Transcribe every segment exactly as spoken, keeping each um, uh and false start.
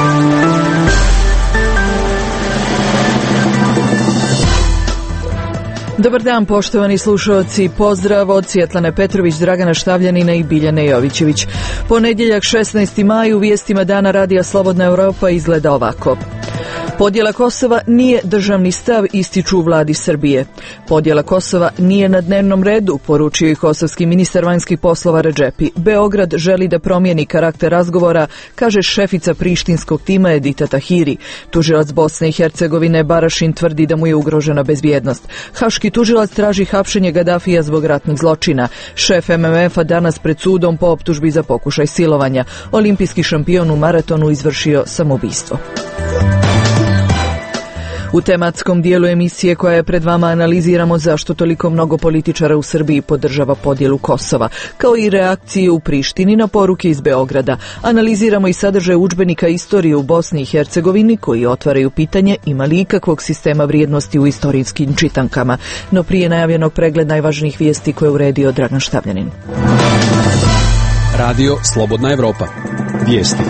Dobar dan, poštovani slušalci, pozdrav od Svjetlane Petrović, Dragana Štavljanina i Biljane Jovićević. Ponedjeljak šesnaesti maj u vijestima dana Radija Slobodna Europa izgleda ovako. Podjela Kosova nije državni stav, ističu u vladi Srbije. Podjela Kosova nije na dnevnom redu, poručio i kosovski ministar vanjskih poslova Redžepi. Beograd želi da promijeni karakter razgovora, kaže šefica prištinskog tima Edita Tahiri. Tužilac Bosne i Hercegovine Barašin tvrdi da mu je ugrožena bezbjednost. Haški tužilac traži hapšenje Gadafija zbog ratnih zločina. Šef M M F-a danas pred sudom po optužbi za pokušaj silovanja. Olimpijski šampion u maratonu izvršio samoubistvo. U tematskom dijelu emisije koja je pred vama analiziramo zašto toliko mnogo političara u Srbiji podržava podjelu Kosova, kao i reakcije u Prištini na poruke iz Beograda. Analiziramo i sadržaj udžbenika istorije u Bosni i Hercegovini koji otvaraju pitanje ima li ikakvog sistema vrijednosti u istorijskim čitankama. No prije najavljenog pregled najvažnijih vijesti koje je uredio Dragan Štavljanin. Radio Slobodna Evropa. Vijesti.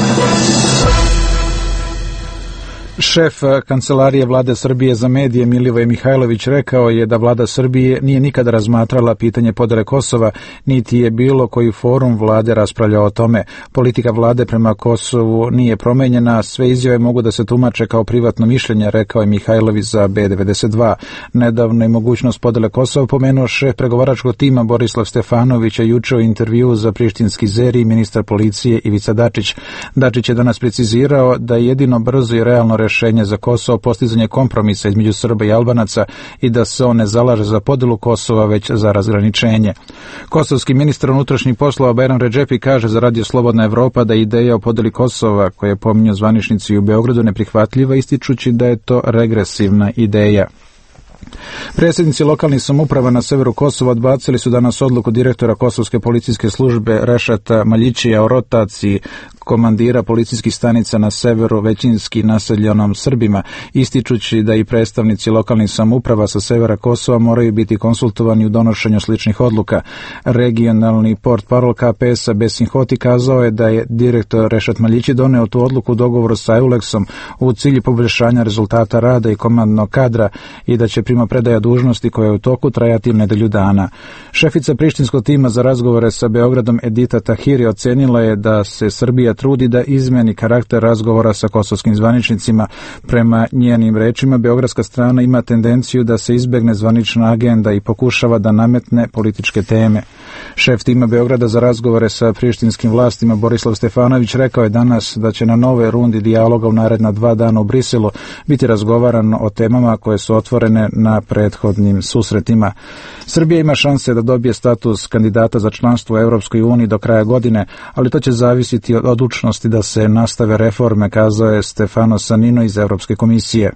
Šef kancelarije vlade Srbije za medije Milivoj Mihajlović rekao je da vlada Srbije nije nikada razmatrala pitanje podjele Kosova, niti je bilo koji forum vlade raspravljao o tome. Politika vlade prema Kosovu nije promenjena, sve izjave mogu da se tumače kao privatno mišljenje, rekao je Mihajlović za B devedeset dva. Nedavno je mogućnost podjele Kosova pomenuo šef pregovaračkog tima Borislav Stefanović, a juče u intervjuu za prištinski Zeri ministar policije Ivica Dačić. Dačić je danas precizirao da je jedino brzo i realno rešenje za Kosovo postizanje kompromisa između Srba i Albanaca i da se on ne zalaže za podjelu Kosova već za razgraničenje. Kosovski ministar unutrašnjih poslova Bajram Redžepi kaže za Radio Slobodna Evropa da je ideja o podjeli Kosova koje je pominju zvaničnici u Beogradu neprihvatljiva, ističući da je to regresivna ideja. Predsjednici lokalnih samouprava na severu Kosova odbacili su danas odluku direktora Kosovske policijske službe Rešata Maljićija o rotaciji komandira policijskih stanica na severu većinski naseljenom Srbima, ističući da i predstavnici lokalnih samouprava sa severa Kosova moraju biti konsultovani u donošenju sličnih odluka. Regionalni portparol K P S-a Besin Hoti kazao je da je direktor Rešat Maljići doneo tu odluku u dogovoru sa Euleksom u cilju poboljšanja rezultata rada i komandnog kadra i da će primopredaja dužnosti koja je u toku trajati nedelju dana. Šefica prištinskog tima za razgovore sa Beogradom Edita Tahiri ocenila je da se Srbija trudi da izmeni karakter razgovora sa kosovskim zvaničnicima. Prema njenim rečima, beogradska strana ima tendenciju da se izbegne zvanična agenda i pokušava da nametne političke teme. Šef tima Beograda za razgovore sa prištinskim vlastima Borislav Stefanović rekao je danas da će na nove rundi dijaloga u naredna dva dana u Briselu biti razgovarano o temama koje su otvorene na prethodnim susretima. Srbija ima šanse da dobije status kandidata za članstvo u Europskoj uniji do kraja godine, ali to će zavisiti od odlučnosti da se nastave reforme, kazao je Stefano Sanino iz Europske komisije.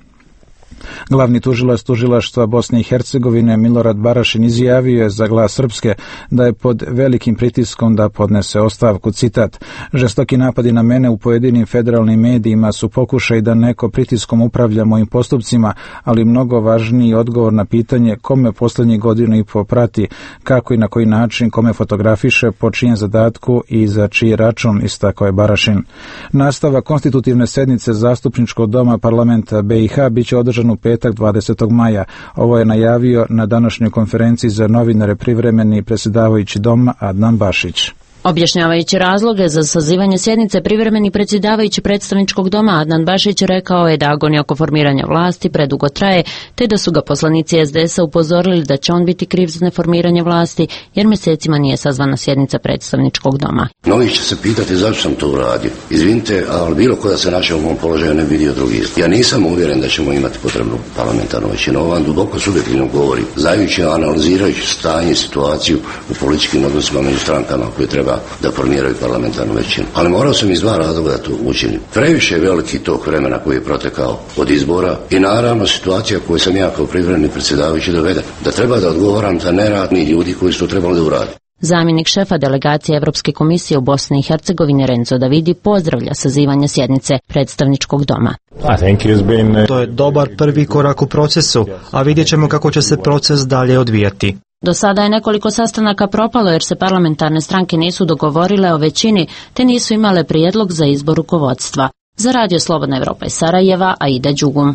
Glavni tužilac tužilaštva Bosne i Hercegovine Milorad Barašin izjavio je za Glas Srpske da je pod velikim pritiskom da podnese ostavku. Citat: žestoki napadi na mene u pojedinim federalnim medijima su pokušaj da neko pritiskom upravlja mojim postupcima, ali mnogo važniji odgovor na pitanje kome posljednjih godinu i po prati, kako i na koji način, kome fotografiše, po čijem zadatku i za čiji račun, istakao je Barašin. Nastava konstitutivne sednice Zastupničkog doma parlamenta B i H biće održan u petak dvadesetog maja. Ovo je najavio na današnjoj konferenciji za novinare privremeni predsjedavajući doma Adnan Bašić. Objašnjavajući razloge za sazivanje sjednice, privremeni predsjedavajući predstavničkog doma Adnan Bašić rekao je da agonija oko formiranja vlasti predugo traje, te da su ga poslanici S D S-a upozorili da će on biti kriv za neformiranje vlasti, jer mjesecima nije sazvana sjednica predstavničkog doma. Mnogi će se pitati zašto sam to uradio. Izvinite, ali bilo ko da se našao u mom položaju ne bi vidio drugi. Ja nisam uvjeren da ćemo imati potrebnu parlamentarnu većinu. Ovo vam duboko subjektivno govori, znajući, analizirajući stanje i situaciju u političkim odnosima među strankama koje treba da formiraju parlamentarnu većinu. Ali morao sam iz dva razloga da to učinim. Previše je veliki tok vremena koji je protekao od izbora i naravno situacija koju sam ja kao privremeni predsjedavajući doveden. Da treba da odgovaram za neradni ljudi koji su to trebali da uradi. Zamjenik šefa delegacije Evropske komisije u Bosni i Hercegovini Renzo Davidi pozdravlja sazivanje sjednice predstavničkog doma. To je dobar prvi korak u procesu, a vidjet ćemo kako će se proces dalje odvijati. Do sada je nekoliko sastanaka propalo jer se parlamentarne stranke nisu dogovorile o većini te nisu imale prijedlog za izbor rukovodstva. Za Radio Slobodna Evropa iz Sarajeva, Aida Đugum.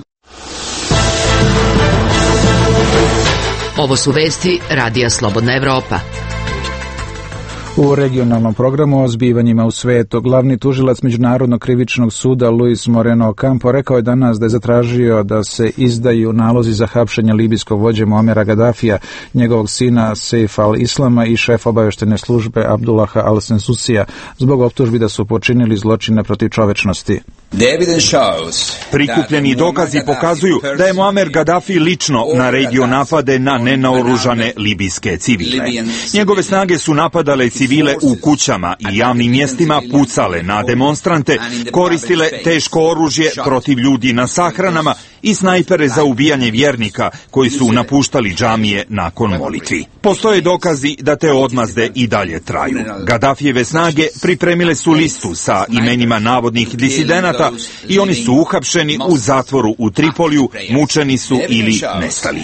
Ovo su vesti Radija Slobodna Evropa. U regionalnom programu o zbivanjima u svetu, glavni tužilac Međunarodnog krivičnog suda Luis Moreno Ocampo rekao je danas da je zatražio da se izdaju nalozi za hapšenje libijskog vođe Muamera Gaddafija, njegovog sina Sejfa al-Islama i šefa obavještajne službe Abdullaha al-Sensusija zbog optužbi da su počinili zločine protiv čovečnosti. Prikupljeni dokazi pokazuju da je Muamer Gaddafi lično naredio napade na nenaoružane libijske civile. Njegove snage su napadale civile u kućama i javnim mjestima, pucale na demonstrante, koristile teško oružje protiv ljudi na sahranama i snajpere za ubijanje vjernika koji su napuštali džamije nakon molitvi. Postoje dokazi da te odmazde i dalje traju. Gaddafijeve snage pripremile su listu sa imenima navodnih disidenata i oni su uhapšeni u zatvoru u Tripoliju, mučeni su ili nestali.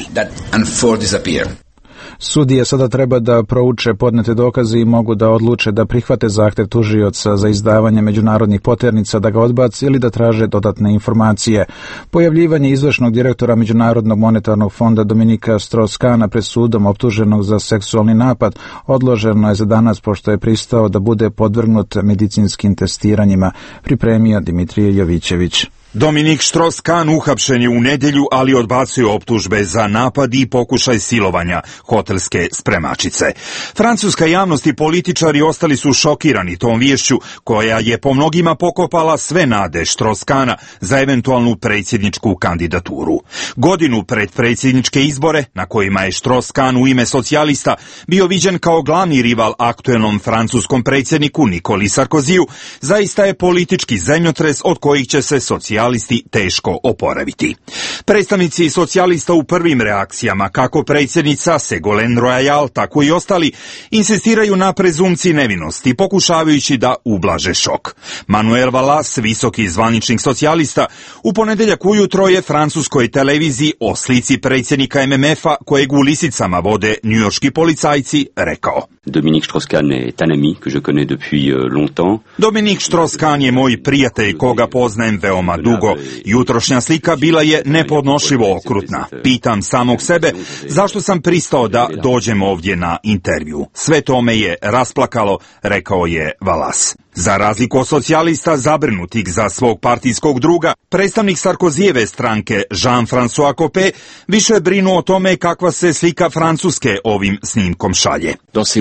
Sudije sada treba da prouče podnete dokaze i mogu da odluče da prihvate zahtev tužioca za izdavanje međunarodnih poternica, da ga odbaci ili da traže dodatne informacije. Pojavljivanje izvršnog direktora Međunarodnog monetarnog fonda Dominika Strauss-Kahna pred sudom optuženog za seksualni napad odloženo je za danas pošto je pristao da bude podvrgnut medicinskim testiranjima, pripremio Dimitrije Jovićević. Dominik Strauss-Kahn uhapšen je u nedjelju, ali odbacuje optužbe za napad i pokušaj silovanja hotelske spremačice. Francuska javnost i političari ostali su šokirani tom viješću koja je po mnogima pokopala sve nade Strauss-Kahna za eventualnu predsjedničku kandidaturu. Godinu pred predsjedničke izbore, na kojima je Strauss-Kahn u ime socijalista bio viđen kao glavni rival aktuelnom francuskom predsjedniku Nikoli Sarkoziju, zaista je politički zemljotres od kojih će se socijalisti teško oporaviti. Predstavnici socijalista u prvim reakcijama, kako predsjednica Ségolène Royal, tako i ostali, insistiraju na prezumciji nevinosti, pokušavajući da ublaže šok. Manuel Vallas, visoki zvaničnik socijalista, u ponedjeljak ujutro je francuskoj televiziji o slici predsjednika M M F-a, kojeg u lisicama vode njujorški policajci, rekao: Dominique Strauss-Kahn est un ami que je connais depuis longtemps. Dominik Strauss-Kahn je moj prijatelj koga poznajem veoma dugo. Jutrošnja slika bila je nepodnošljivo okrutna. Pitam samog sebe zašto sam pristao da dođem ovdje na intervju. Sve to me je rasplakalo, rekao je Vallas. Za razliku od socijalista zabrinutih za svog partijskog druga, predstavnik Sarkozijeve stranke Jean-François Copé više brinu o tome kakva se slika Francuske ovim snimkom šalje.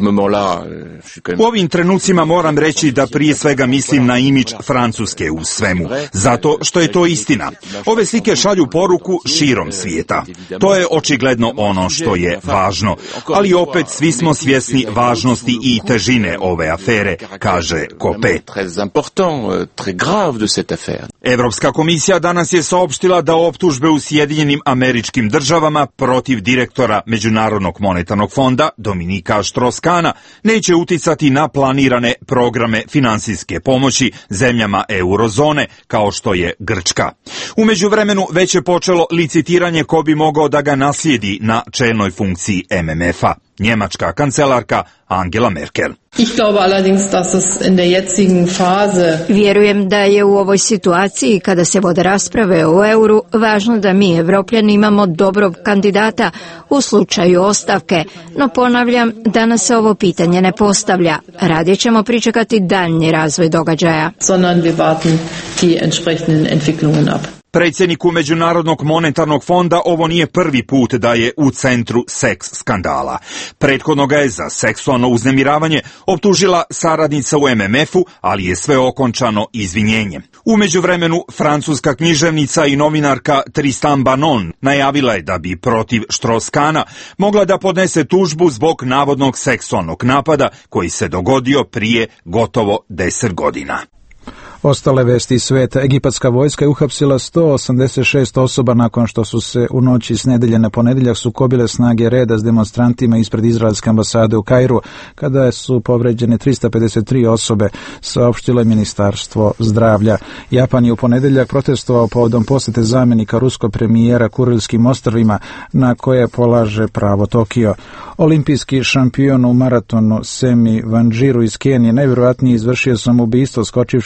U ovim trenucima moram reći da prije svega mislim na imidž Francuske u svemu, zato što je to istina. Ove slike šalju poruku širom svijeta. To je očigledno ono što je važno, ali opet svi smo svjesni važnosti i težine ove afere, kaže Copé. Evropska komisija danas je saopštila da optužbe u Sjedinjenim Američkim Državama protiv direktora Međunarodnog monetarnog fonda Dominika Strauss-Kahna neće uticati na planirane programe finansijske pomoći zemljama eurozone kao što je Grčka. U međuvremenu već je počelo licitiranje ko bi mogao da ga naslijedi na čelnoj funkciji M M F-a. Njemačka kancelarka Angela Merkel. Ich glaube allerdings, dass es in der jetzigen Phase... Vjerujem da je u ovoj situaciji, kada se vode rasprave o euru, važno da mi, Evropljani, imamo dobrog kandidata u slučaju ostavke. No ponavljam, danas se ovo pitanje ne postavlja. Radije ćemo pričekati daljnji razvoj događaja. Sondern wir warten die entsprechenden Entwicklungen ab. Predsjedniku Međunarodnog monetarnog fonda ovo nije prvi put da je u centru seks skandala. Prethodno ga je za seksualno uznemiravanje optužila saradnica u M M F-u, ali je sve okončano izvinjenjem. U međuvremenu, francuska književnica i novinarka Tristan Banon najavila je da bi protiv Strauss-Kahna mogla da podnese tužbu zbog navodnog seksualnog napada koji se dogodio prije gotovo deset godina. Ostale vesti iz sveta. Egipatska vojska je uhapsila sto osamdeset šest osoba nakon što su se u noći s nedelje na ponedjeljak sukobile snage reda s demonstrantima ispred izraelske ambasade u Kairu, kada su povređene tristo pedeset tri osobe, saopštilo je Ministarstvo zdravlja. Japan je u ponedjeljak protestovao povodom posjete zamjenika ruskog premijera Kurilskim ostrvima, na koje polaže pravo Tokio. Olimpijski šampion u maratonu Semi Vanjiru iz Kenije najvjerojatnije izvršio samoubistvo skočivši sa balkona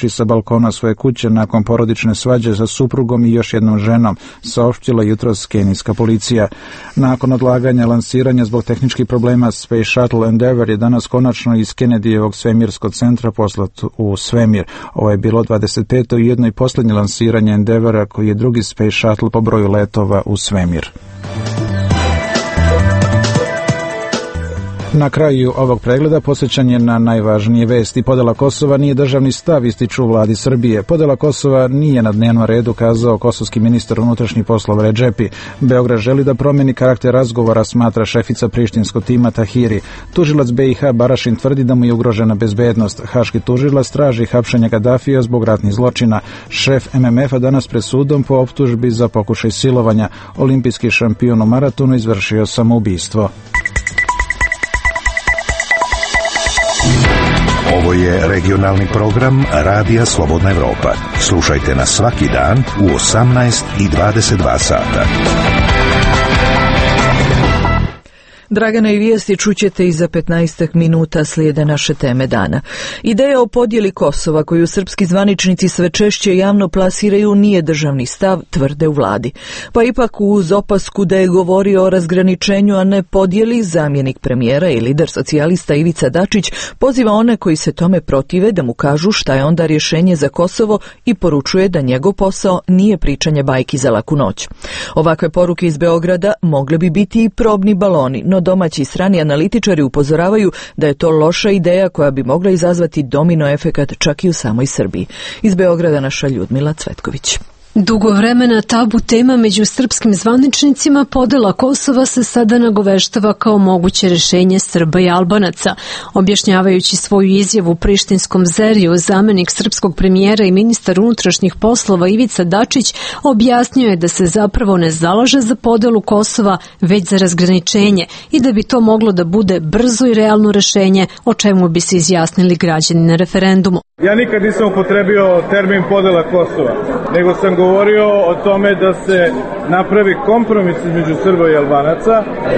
balkona svoje kuće nakon porodične svađe sa suprugom i još jednom ženom, saopštila jutros kenijska policija. Nakon odlaganja lansiranja zbog tehničkih problema Space Shuttle Endeavour je danas konačno iz Kennedyjevog svemirskog centra poslat u svemir. Ovo je bilo dvadeset peto i jedno i posljednje lansiranje Endeavoura, koji je drugi Space Shuttle po broju letova u svemir. Na kraju ovog pregleda posjećanje na najvažnije vesti. Podela Kosova nije državni stav, ističu u vladi Srbije. Podela Kosova nije na dnevnom redu, kazao kosovski ministar unutrašnjih poslova Redžepi. Beograd želi da promeni karakter razgovora, smatra šefica prištinskog tima Tahiri. Tužilac B i H Barašin tvrdi da mu je ugrožena bezbednost. Haški tužilac traži hapšenje Gadafija zbog ratnih zločina. Šef M M F-a danas pred sudom po optužbi za pokušaj silovanja. Olimpijski šampion u maratonu izvršio samoubistvo. Ovo je regionalni program Radija Slobodna Evropa. Slušajte nas svaki dan u osamnaest i dvadeset dva sata. Dragana i vijesti čućete i za petnaestak minuta, slijede naše teme dana. Ideja o podjeli Kosova, koju srpski zvaničnici sve češće javno plasiraju, nije državni stav, tvrde u vladi. Pa ipak uz opasku da je govorio o razgraničenju, a ne podjeli, zamjenik premijera i lider socijalista Ivica Dačić poziva one koji se tome protive da mu kažu šta je onda rješenje za Kosovo i poručuje da njegov posao nije pričanje bajki za laku noć. Ovakve poruke iz Beograda mogle bi biti i probni baloni, no domaći i strani analitičari upozoravaju da je to loša ideja koja bi mogla izazvati domino efekat čak i u samoj Srbiji. Iz Beograda naša Ljudmila Cvetković. Dugo vremena tabu tema među srpskim zvaničnicima, podela Kosova se sada nagoveštava kao moguće rješenje Srba i Albanaca. Objašnjavajući svoju izjavu u prištinskom Zeriju, zamjenik srpskog premijera i ministar unutrašnjih poslova Ivica Dačić objasnio je da se zapravo ne zalaže za podelu Kosova, već za razgraničenje i da bi to moglo da bude brzo i realno rješenje, o čemu bi se izjasnili građani na referendumu. Ja nikad nisam upotrebio termin podela Kosova, nego sam govorio o tome da se napravi kompromis između Srba i Albanaca.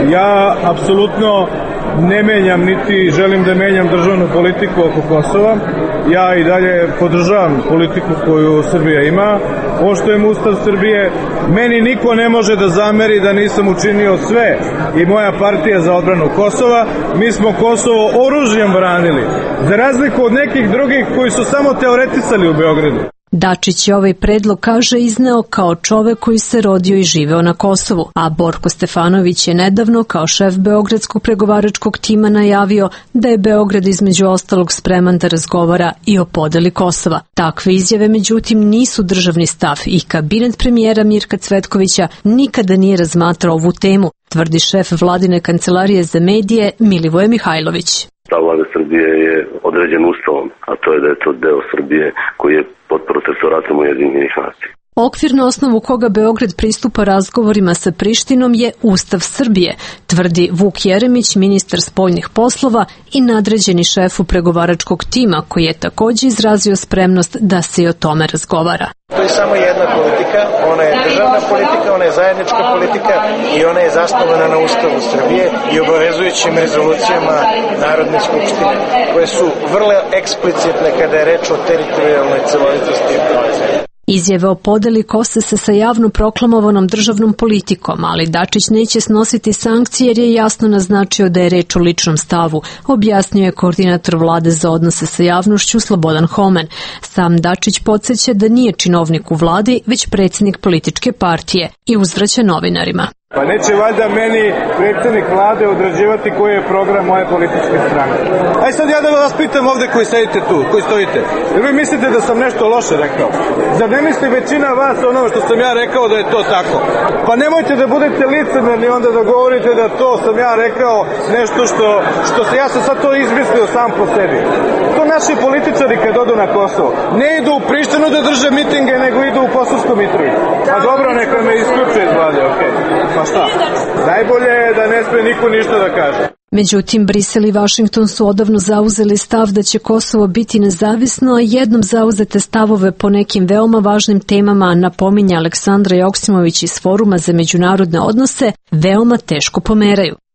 Ja apsolutno ne menjam niti želim da menjam državnu politiku oko Kosova. Ja i dalje podržavam politiku koju Srbija ima. Poštujem Ustav Srbije. Meni niko ne može da zameri da nisam učinio sve i moja partija za odbranu Kosova. Mi smo Kosovo oružjem branili, za razliku od nekih drugih koji su samo teoretisali u Beogradu. Dačić je ovaj predlog, kaže, izneo kao čovek koji se rodio i živeo na Kosovu, a Borko Stefanović je nedavno kao šef beogradskog pregovaračkog tima najavio da je Beograd između ostalog spreman da razgovara i o podeli Kosova. Takve izjave, međutim, nisu državni stav i kabinet premijera Mirka Cvetkovića nikada nije razmatrao ovu temu, tvrdi šef vladine kancelarije za medije Milivoje Mihajlović. Ta vlada Srbije je određen ustavom, a to je da je to deo Srbije koji je pod protektoratom Ujedinjenih nacija. Okvir na osnovu koga Beograd pristupa razgovorima sa Prištinom je Ustav Srbije, tvrdi Vuk Jeremić, ministar spoljnih poslova i nadređeni šefu pregovaračkog tima, koji je također izrazio spremnost da se i o tome razgovara. To je samo jedna politika, ona je državna politika, ona je zajednička politika i ona je zasnovana na Ustavu Srbije i obavezujućim rezolucijama Narodne skupštine, koje su vrlo eksplicitne kada je reč o teritorijalnoj celovitosti i položaju. Izjave o podeli kose se sa javno proklamovanom državnom politikom, ali Dačić neće snositi sankcije jer je jasno naznačio da je reč o ličnom stavu, objasnio je koordinator vlade za odnose sa javnošću Slobodan Homen. Sam Dačić podsjeća da nije činovnik u vladi, već predsjednik političke partije i uzvraća novinarima. Pa neće valjda meni predsjednik vlade određivati koji je program moje političke stranke. Aj sad ja da vas pitam ovde koji sedite tu, koji stojite. Jer vi mislite da sam nešto loše rekao? Zar ne misli većina vas ono što sam ja rekao da je to tako? Pa nemojte da budete licemerni onda da govorite da to sam ja rekao nešto što, što se, ja sam sad to izmislio sam po sebi. To naši političari kad odu na Kosovo ne idu u Prištinu da drže mitinge, nego idu u Kosovsku Mitrovicu. Pa dobro, neka me isključe iz vlade, okej. Okay. Pa šta? Najbolje je da ne sme niko ništa da kaže. Međutim, Brisel i Vašington su odavno zauzeli stav da će Kosovo biti nezavisno, a jednom zauzete stavove po nekim veoma važnim temama, napominja Aleksandra Joksimović iz Foruma za međunarodne odnose, veoma teško pomeraju.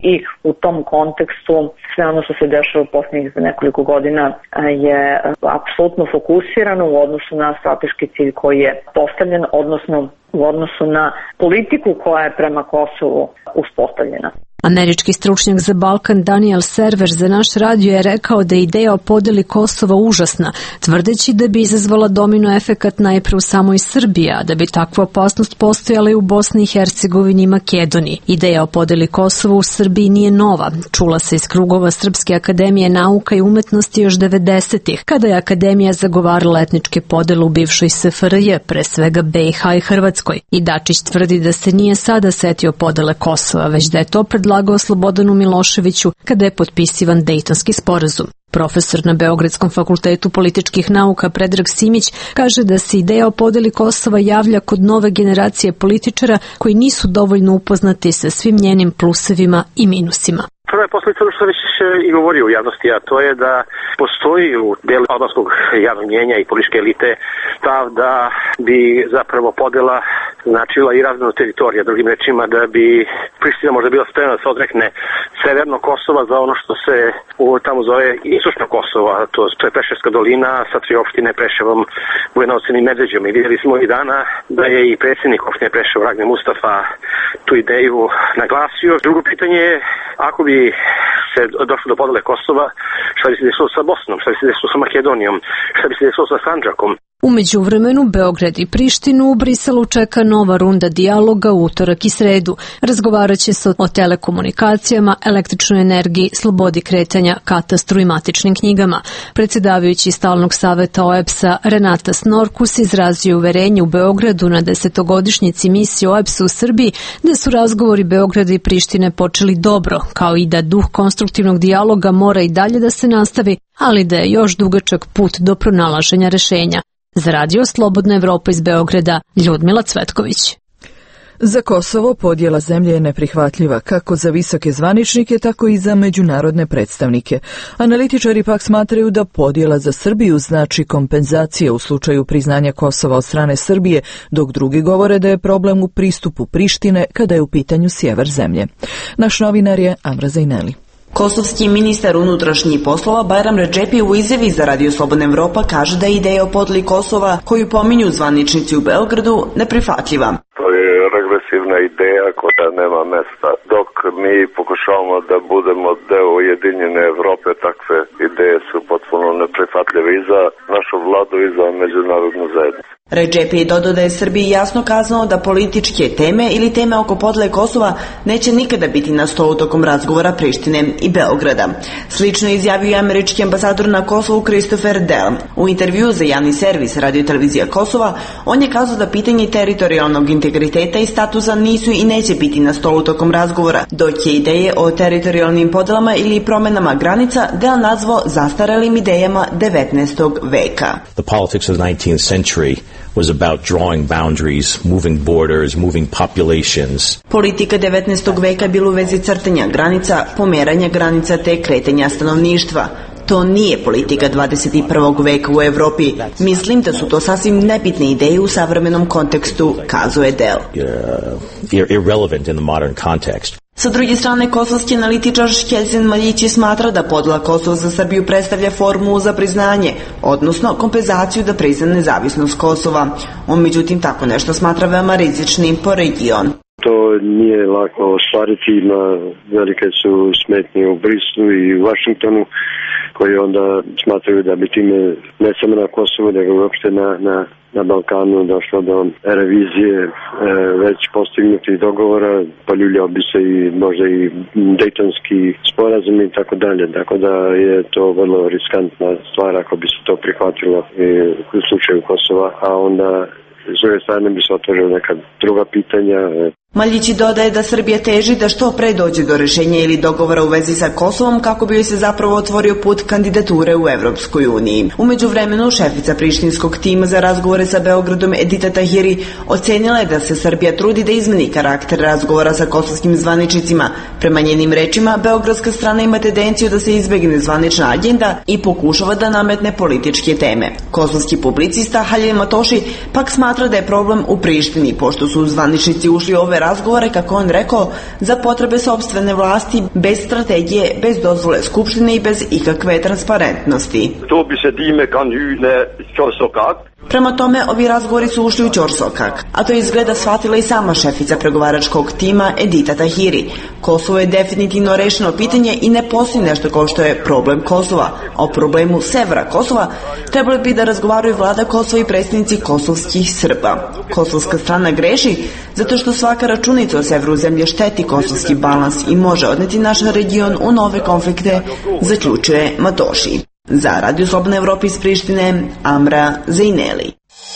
I u tom kontekstu sve ono što se dešava u posljednjih nekoliko godina je apsolutno fokusirano u odnosu na strateški cilj koji je postavljen, odnosno u odnosu na politiku koja je prema Kosovu uspostavljena. Američki stručnjak za Balkan Daniel Server za naš radio je rekao da je ideja o podeli Kosova užasna, tvrdeći da bi izazvala domino efekat najpre u samoj Srbiji, a da bi takva opasnost postojala i u Bosni i Hercegovini i Makedoniji. Ideja o podeli Kosova u Srbiji nije nova. Čula se iz krugova Srpske akademije nauka i umetnosti još devedesetih, kada je akademija zagovarala etničke podele u bivšoj S F R J, pre svega B i H i Hrvatskoj. I Dačić tvrdi da se nije sada setio podele Kosova, već da je to predlagao Slobodanu Miloševiću kada je potpisivan Dejtonski sporazum. Profesor na Beogradskom fakultetu političkih nauka Predrag Simić kaže da se ideja o podeli Kosova javlja kod nove generacije političara koji nisu dovoljno upoznati sa svim njenim plusevima i minusima. Prva je posledica što već i govorio u javnosti, a to je da postoji u delu albanskog javnog mnjenja i političke elite stav da bi zapravo podela značila i razmenu teritorija, drugim rečima da bi Priština možda bila spremna da se odrekne severno Kosova za ono što se u, tamo zove istočno Kosova, to, to je Preševska dolina sa tri opštine Preševom, Bujanovcem i Medveđom. I vidjeli smo i dana da je i predsjednik opštine Preševo Ragne Mustafa tu ideju naglasio. Drugo pitanje je, ako bi se došlo do podele Kosova, šta bi se desilo sa Bosnom, šta bi se desilo sa Makedonijom, šta bi se desilo sa Sandžakom. U međuvremenu Beograd i Prištinu u Briselu čeka nova runda dijaloga u utorak i sredu. Razgovarat će se o telekomunikacijama, električnoj energiji, slobodi kretanja, katastru i matičnim knjigama. Predsjedavajući stalnog saveta O E B S-a Renata Snorkus izrazio uverenje u Beogradu na desetogodišnjici misije O E B S-a u Srbiji da su razgovori Beograda i Prištine počeli dobro, kao i da duh konstruktivnog dijaloga mora i dalje da se nastavi, ali da je još dugačak put do pronalaženja rešenja. Za radio Slobodna Evropa iz Beograda, Ljudmila Cvetković. Za Kosovo podjela zemlje je neprihvatljiva kako za visoke zvaničnike, tako i za međunarodne predstavnike. Analitičari pak smatraju da podjela za Srbiju znači kompenzacije u slučaju priznanja Kosova od strane Srbije, dok drugi govore da je problem u pristupu Prištine kada je u pitanju sjever zemlje. Naš novinar je Amra Zajneli. Kosovski ministar unutrašnjih poslova Bajram Redžepi u izjavi za Radio Slobodna Evropa kaže da je ideja o podeli Kosova, koju pominju zvaničnici u Beogradu, neprihvatljiva. To je regresivna ideja koja nema mesta. Dok mi pokušavamo da budemo deo ujedinjene Evrope, takve ideje su potpuno neprihvatljive i za našu vladu i za međunarodnu zajednicu. Redžepi je dodao da je Srbiji jasno kazano da političke teme ili teme oko podele Kosova neće nikada biti na stolu tokom razgovora Prištine i Beograda. Slično je izjavio i američki ambasador na Kosovu Christopher Dell. U intervju za javni servis Radio Televizija Kosova, on je kazao da pitanje teritorijalnog integriteta i statusa nisu i neće biti na stolu tokom razgovora, dok je ideje o teritorijalnim podelama ili promenama granica Dell nazvao zastarelim idejama devetnaestog veka. The politics of the nineteenth century was about drawing boundaries, moving borders, moving populations. Politika devetnaestog veka je bila u vezi crtanja granica, pomeranja granica te kretanja stanovništva. To nije politika dvadeset prvog veka u Evropi. Mislim da su to sasvim nebitne ideje u savremenom kontekstu, kazuje Dell. Uh, irrelevant in the modern context. Sa druge strane, kosovski analitičar Škezin Maljići smatra da podela Kosova za Srbiju predstavlja formulu za priznanje, odnosno kompenzaciju da prizna nezavisnost Kosova. On međutim tako nešto smatra veoma rizičnim po region. To nije lako ostvariti, ima velike su smetnje u Brislu i u Vašingtonu, koji onda smatraju da bi time ne samo na Kosovu, nego uopšte na, na, na Balkanu došlo do revizije e, već postignutih dogovora, poljuljao bi se i možda i Dejtonski sporazum i tako dalje. Tako da je to vrlo riskantna stvar ako bi se to prihvatilo i u slučaju Kosova, a onda s druge strane bi se otvorila neka druga pitanja. Maljići dodaje da Srbija teži da što pre dođe do rešenja ili dogovora u vezi sa Kosovom kako bi joj se zapravo otvorio put kandidature u Evropskoj uniji. U međuvremenu šefica prištinskog tima za razgovore sa Beogradom Edita Tahiri ocenila je da se Srbija trudi da izmeni karakter razgovora sa kosovskim zvaničnicima. Prema njenim rečima, beogradska strana ima tendenciju da se izbegne zvanična agenda i pokušava da nametne političke teme. Kosovski publicista Halil Matoši pak smatra da je problem u Prištini, pošto su zvaničnici ušli ove razgovore, kako on rekao, za potrebe sopstvene vlasti, bez strategije, bez dozvole skupštine i bez ikakve transparentnosti. To bi se time kan ne čosokak. Prema tome, ovi razgovori su ušli u ćorsokak, a to izgleda shvatila i sama šefica pregovaračkog tima Edita Tahiri. Kosovo je definitivno rešeno pitanje i ne postoji nešto kao što je problem Kosova. O problemu severa Kosova trebali bi da razgovaraju vlada Kosova i predstavnici kosovskih Srba. Kosovska strana greši zato što svaka računica o severu zemlje šteti kosovski balans i može odneti naš region u nove konflikte, zaključuje Matoši. Za Radio Slobodna Evropa iz Prištine, Amra Zejneli.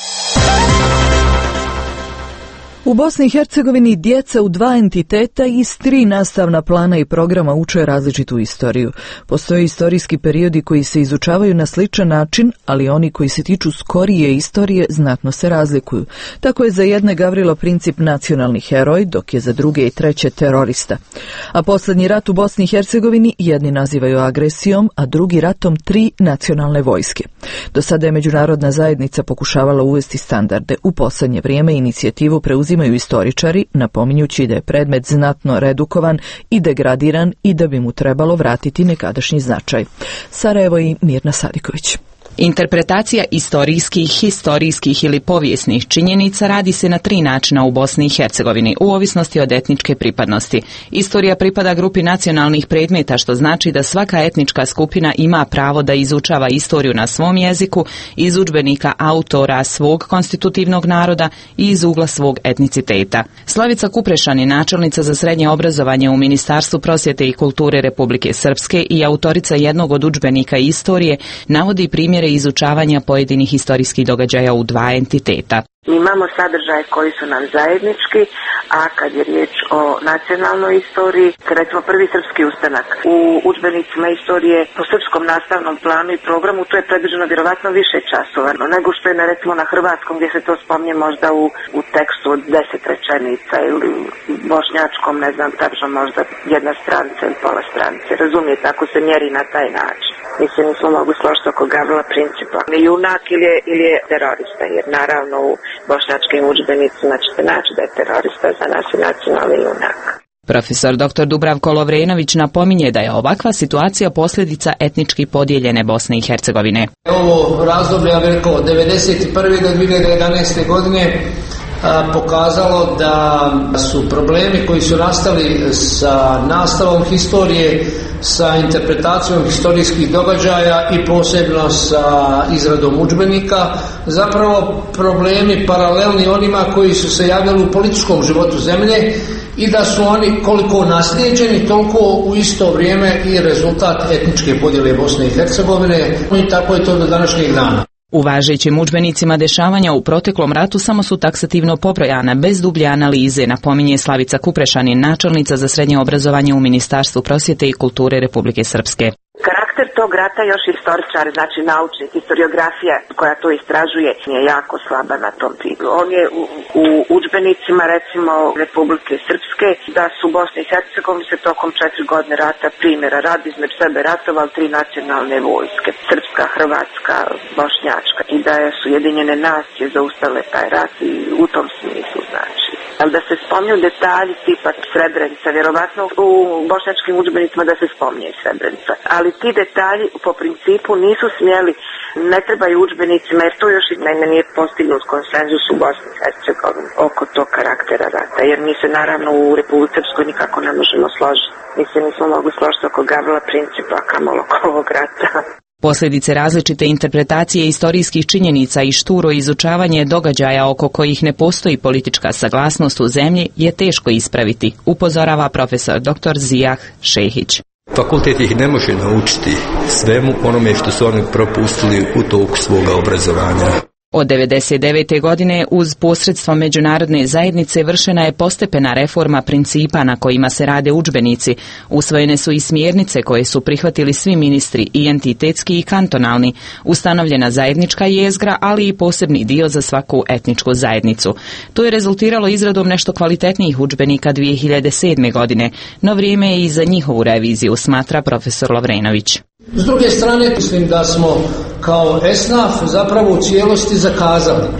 U Bosni i Hercegovini djeca u dva entiteta iz tri nastavna plana i programa uče različitu istoriju. Postoje istorijski periodi koji se izučavaju na sličan način, ali oni koji se tiču skorije istorije znatno se razlikuju. Tako je za jedne Gavrilo Princip nacionalni heroj, dok je za druge i treće terorista. A posljednji rat u Bosni i Hercegovini jedni nazivaju agresijom, a drugi ratom tri nacionalne vojske. Do sada je međunarodna zajednica pokušavala uvesti standarde. U posljednje vrijeme inicijativu preuzimaju imaju istoričari, napominjući da je predmet znatno redukovan i degradiran i da bi mu trebalo vratiti nekadašnji značaj. Sarajevo i Mirna Sadiković. Interpretacija istorijskih, historijskih ili povijesnih činjenica radi se na tri načina u Bosni i Hercegovini, u ovisnosti od etničke pripadnosti. Istorija pripada grupi nacionalnih predmeta, što znači da svaka etnička skupina ima pravo da izučava istoriju na svom jeziku, iz udžbenika autora svog konstitutivnog naroda i iz ugla svog etniciteta. Slavica Kuprešan je načelnica za srednje obrazovanje u Ministarstvu prosvjete i kulture Republike Srpske i autorica jednog od udžbenika istorije, navodi primjere izučavanja pojedinih historijskih događaja u dva entiteta. Imamo sadržaje koji su nam zajednički, a kad je riječ o nacionalnoj istoriji, recimo prvi srpski ustanak u udžbenicima istorije po srpskom nastavnom planu i programu, to je predviđeno vjerovatno više časova nego što je na, recimo na hrvatskom gdje se to spominje možda u, u tekstu od deset rečenica ili bošnjačkom, ne znam, tačno možda jedna stranica ili pola stranice. Razumijete, ako se mjeri na taj način. Mislim, nismo mogu složiti oko Gavrila Principa. Junak ili je, ili je terorista, jer naravno u bošnjačkim udžbenicima ćete naći da je terorista, za nas je nacionalni junak. Profesor doktor Dubravko Lovrenović napominje da je ovakva situacija posljedica etnički podijeljene Bosne i Hercegovine. Ovo razdoblje, ja bih rekao, od devedeset prve do dvije hiljade jedanaeste godine a, pokazalo da su problemi koji su nastali sa nastavom historije, sa interpretacijom historijskih događaja i posebno sa izradom udžbenika, zapravo problemi paralelni onima koji su se javljali u političkom životu zemlje i da su oni koliko naslijeđeni, toliko u isto vrijeme i rezultat etničke podjele Bosne i Hercegovine, i tako je to do današnjeg dana. U važećim udžbenicima dešavanja u proteklom ratu samo su taksativno pobrojana, bez dublje analize, napominje Slavica Kuprešanin, načelnica za srednje obrazovanje u Ministarstvu prosvjete i kulture Republike Srpske. Karakter tog rata još istoričar, znači naučnik, historiografija koja to istražuje je jako slaba na tom tipu. On je u, u udžbenicima recimo Republike Srpske da su Bosni i Hercegovini se tokom četiri godine rata primjera radi između sebe ratovali tri nacionalne vojske, srpska, hrvatska, bošnjačka, i da su Ujedinjene nacije zaustavile taj rat i u tom smislu znači. Ali da se spomnju detalji tipa Srebrenica, vjerovatno u bošnjačkim udžbenicima da se spominje Srebrenica, ali ti detalji po principu nisu smjeli, ne trebaju udžbenicima jer to još i mene nije postignut konsenzus u Bosni i Hercegovini oko tog karaktera rata, jer mi se naravno u Republici Srpskoj nikako ne možemo složiti. Mi se nismo mogli složiti oko Gavrila Principa, kamoli oko ovog rata. Posljedice različite interpretacije istorijskih činjenica i šturo izučavanje događaja oko kojih ne postoji politička saglasnost u zemlji je teško ispraviti, upozorava profesor doktor Zijah Šehić. Fakultet ih ne može naučiti svemu onome što su oni propustili u toku svoga obrazovanja. Od devedeset devete godine uz posredstvo međunarodne zajednice vršena je postepena reforma principa na kojima se rade udžbenici. Usvojene su i smjernice koje su prihvatili svi ministri, i entitetski i kantonalni, ustanovljena zajednička jezgra, ali i posebni dio za svaku etničku zajednicu. To je rezultiralo izradom nešto kvalitetnijih udžbenika dvije hiljade sedme godine, no vrijeme je i za njihovu reviziju, smatra profesor Lovrenović. S druge strane, mislim da smo kao esnaf zapravo u cijelosti zakazali.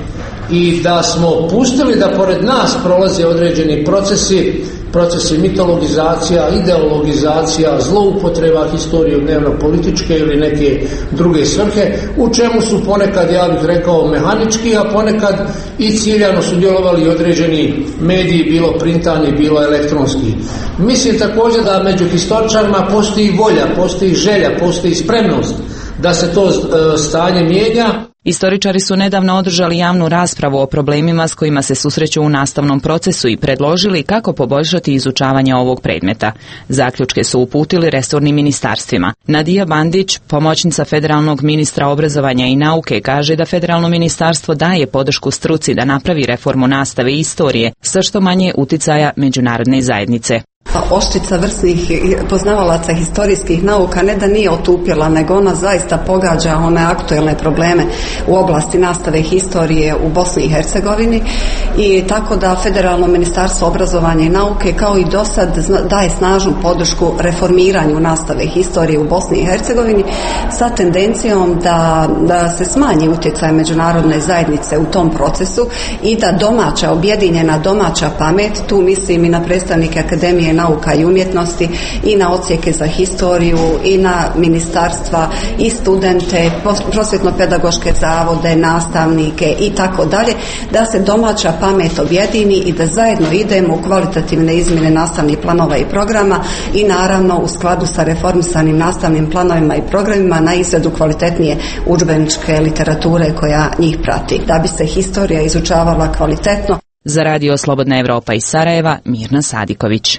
i da smo pustili da pored nas prolaze određeni procesi, procesi mitologizacija, ideologizacija, zloupotreba historije u dnevno-političke ili neke druge svrhe, u čemu su ponekad, ja bih rekao, mehanički, a ponekad i ciljano su djelovali određeni mediji, bilo printani, bilo elektronski. Mislim također da među historičarima postoji volja, postoji želja, postoji spremnost da se to stanje mijenja. Istoričari su nedavno održali javnu raspravu o problemima s kojima se susreću u nastavnom procesu i predložili kako poboljšati izučavanje ovog predmeta. Zaključke su uputili resornim ministarstvima. Nadija Bandić, pomoćnica federalnog ministra obrazovanja i nauke, kaže da federalno ministarstvo daje podršku struci da napravi reformu nastave i istorije sa što manje uticaja međunarodne zajednice. Oštrica vrsnih poznavalaca historijskih nauka ne da nije otupjela, nego ona zaista pogađa one aktuelne probleme u oblasti nastave historije u Bosni i Hercegovini, i tako da Federalno ministarstvo obrazovanja i nauke kao i do sad daje snažnu podršku reformiranju nastave historije u Bosni i Hercegovini sa tendencijom da, da se smanji utjecaj međunarodne zajednice u tom procesu i da domaća, objedinjena domaća pamet, tu mislim i na predstavnike Akademije nauka i umjetnosti i na odsjeke za historiju i na ministarstva i studente, prosvjetno-pedagoške zavode, nastavnike i tako dalje, da se domaća pamet objedini i da zajedno idemo u kvalitativne izmjene nastavnih planova i programa i naravno u skladu sa reformisanim nastavnim planovima i programima na izradu kvalitetnije udžbeničke literature koja njih prati, da bi se historija izučavala kvalitetno. Za Radio Slobodna Evropa iz Sarajeva, Mirna Sadiković.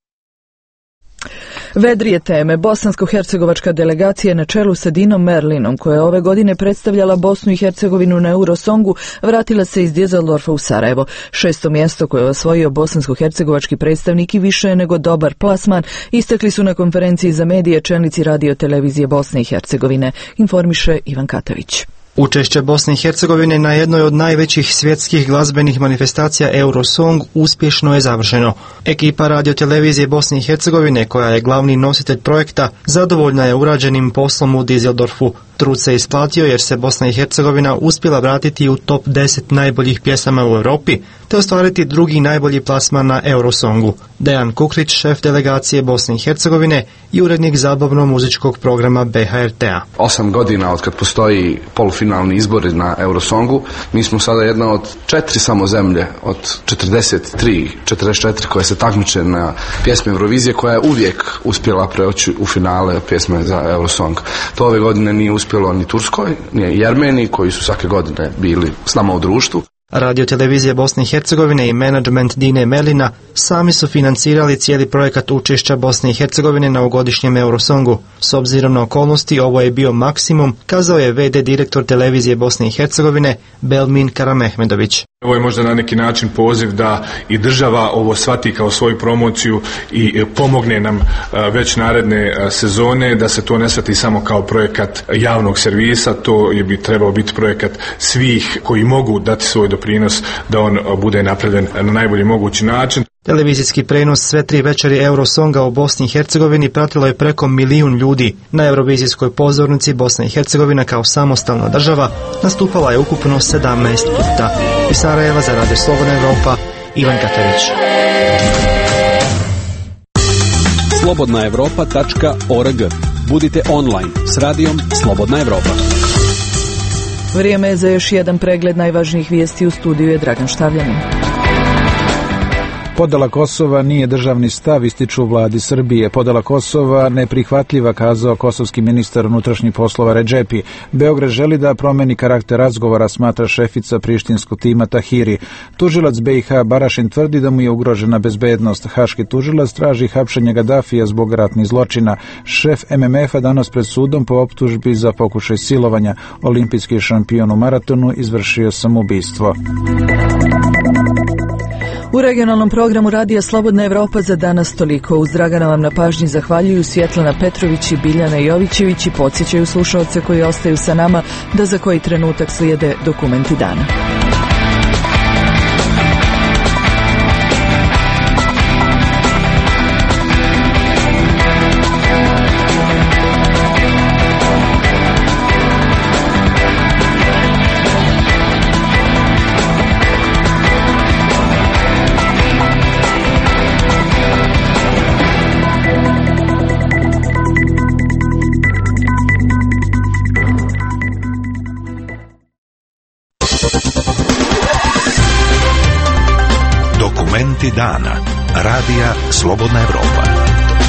Vedrije teme. Bosansko-hercegovačka delegacija na čelu sa Dinom Merlinom, koja je ove godine predstavljala Bosnu i Hercegovinu na Eurosongu, vratila se iz Düsseldorfa u Sarajevo. Šesto mjesto koje je osvojio bosansko-hercegovački predstavnik i više je nego dobar plasman, istakli su na konferenciji za medije čelnici Radio televizije Bosne i Hercegovine, informiše Ivan Katović. Učešće Bosne i Hercegovine na jednoj od najvećih svjetskih glazbenih manifestacija Eurosong uspješno je završeno. Ekipa Radio televizije Bosne i Hercegovine, koja je glavni nositelj projekta, zadovoljna je urađenim poslom u Düsseldorfu. Trud se isplatio jer se Bosna i Hercegovina uspjela vratiti u top deset najboljih pjesama u Europi te ostvariti drugi najbolji plasman na Eurosongu. Dejan Kukrić, šef delegacije Bosne i Hercegovine i urednik zabavno-muzičkog programa B H R T-a. Osam godina od kad postoji polufinalni izbori na Eurosongu, mi smo sada jedna od četiri samo zemlje od četrdeset tri, četrdeset četiri koje se takmiče na pjesme Eurovizije, koja je uvijek uspjela preći u finale pjesme za Eurosong. To ove godine nije uspjelo ni Turskoj, ni Armeniji, koji su svake godine bili s nama u društvu. Radio televizije Bosne i Hercegovine i menadžment Dine Merlina sami su financirali cijeli projekat učešća Bosne i Hercegovine na ovogodišnjem Eurosongu. S obzirom na okolnosti, ovo je bio maksimum, kazao je ve de direktor televizije Bosne i Hercegovine Belmin Karamehmedović. Ovo je možda na neki način poziv da i država ovo shvati kao svoju promociju i pomogne nam već naredne sezone, da se to ne shvati samo kao projekat javnog servisa, to je bi trebao biti projekat svih koji mogu dati svoj doprinos da on bude napravljen na najbolji mogući način. Televizijski prenos sve tri večeri Eurosonga u Bosni i Hercegovini pratilo je preko milijun ljudi. Na Eurovizijskoj pozornici Bosna i Hercegovina kao samostalna država nastupala je ukupno sedamnaest puta. Iz Sarajeva za Radio Slobodna Evropa, Ivan Katavić. slobodna evropa tačka org. Budite online s radijom Slobodna Evropa. Vrijeme je za još jedan pregled najvažnijih vijesti. U studiju je Dragan Štavljanin. Podela Kosova nije državni stav, ističu u vladi Srbije. Podela Kosova neprihvatljiva, kazao kosovski ministar unutrašnjih poslova Redžepi. Beograd želi da promeni karakter razgovora, smatra šefica prištinskog tima Tahiri. Tužilac be i ha Barašin tvrdi da mu je ugrožena bezbednost. Haški tužilac traži hapšenje Gadafija zbog ratnih zločina. Šef em em ef-a danas pred sudom po optužbi za pokušaj silovanja. Olimpijski šampion u maratonu izvršio samoubistvo. U regionalnom programu Radija Slobodna Evropa za danas toliko. Uz Dragana vam na pažnji zahvaljuju Svjetlana Petrović i Biljana Jovićević i podsjećaju slušaoce koji ostaju sa nama da za koji trenutak slijede dokumenti dana. Dokumenti dana. Radija Slobodna Evropa.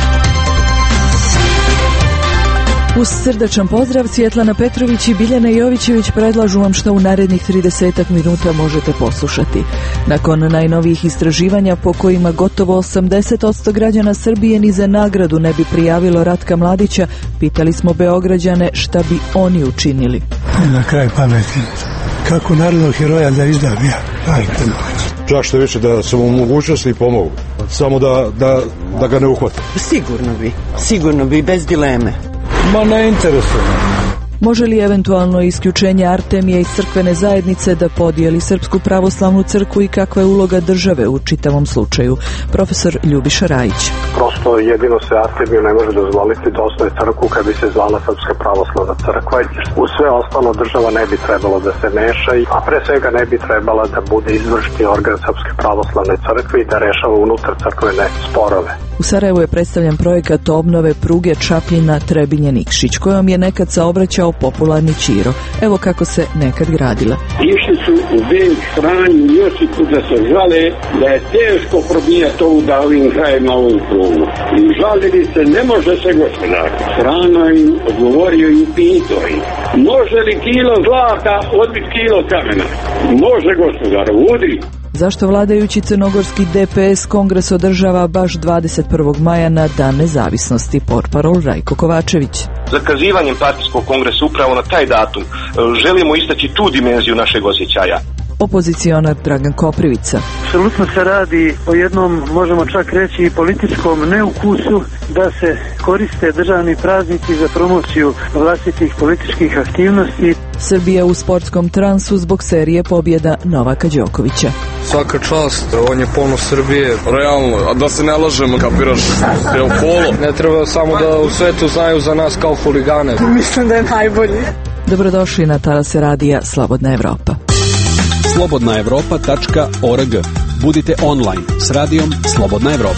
Uz srdačan pozdrav, Svjetlana Petrović i Biljana Jovićević predlažu vam što u narednih tridesetak minuta možete poslušati. Nakon najnovijih istraživanja po kojima gotovo osamdeset posto građana Srbije ni za nagradu ne bi prijavilo Ratka Mladića, pitali smo Beograđane šta bi oni učinili. Na kraj pameti. Kako narodnog heroja da izdam ja? Ajde. Čak što više da sam u mogućnosti i pomogu. Samo da, da, da ga ne uhvate. Sigurno bi. Sigurno bi, bez dileme. Ma ne interesuje. Može li eventualno isključenje Artemije iz crkvene zajednice da podijeli Srpsku pravoslavnu crkvu i kakva je uloga države u čitavom slučaju? Profesor Ljubiša Rajić. Prosto jedino se Artemiju ne može dozvoliti da osnoje crkvu kad bi se zvala Srpska pravoslavna crkva. U sve ostalo država ne bi trebalo da se meša, a pre svega ne bi trebala da bude izvršni organ Srpske pravoslavne crkve i da rešava unutar crkvene sporove. U Sarajevu je predstavljen projekat obnove pruge Čapljina-Trebinje-Nikšić, kojom je nekad saobraćao popularni Ćiro. Evo kako se nekad gradila. Išli su u Benk, Franju, Josipu da se žale da je teško probijati ovu da ovim krajem na ovom prugu. I žalili se, ne može se gospodar. Frano im odgovorio i pitao im, može li kilo zlata odbiti kilo kamena? Može gospodar, udri. Zašto vladajući crnogorski D P S kongres održava baš dvadeset prvog maja na Dan nezavisnosti? Portparol Rajko Kovačević. Zakazivanjem partijskog kongresa upravo na taj datum želimo istaći tu dimenziju našeg osjećaja. Opozicionar Dragan Koprivica. Apsolutno se radi o jednom, možemo čak reći, i političkom neukusu da se koriste državni praznici za promociju vlastitih političkih aktivnosti. Srbija u sportskom transu zbog serije pobjeda Novaka Đokovića. Svaka čast, on je ponos Srbije, realno, a da se ne lažemo, kapiraš, je u polo. Ne treba samo da u svetu znaju za nas kao huligane. Mislim da je najbolji. Dobrodošli na talase radija Slobodna Evropa. slobodna evropa tačka org. Budite online s radijom Slobodna Evropa.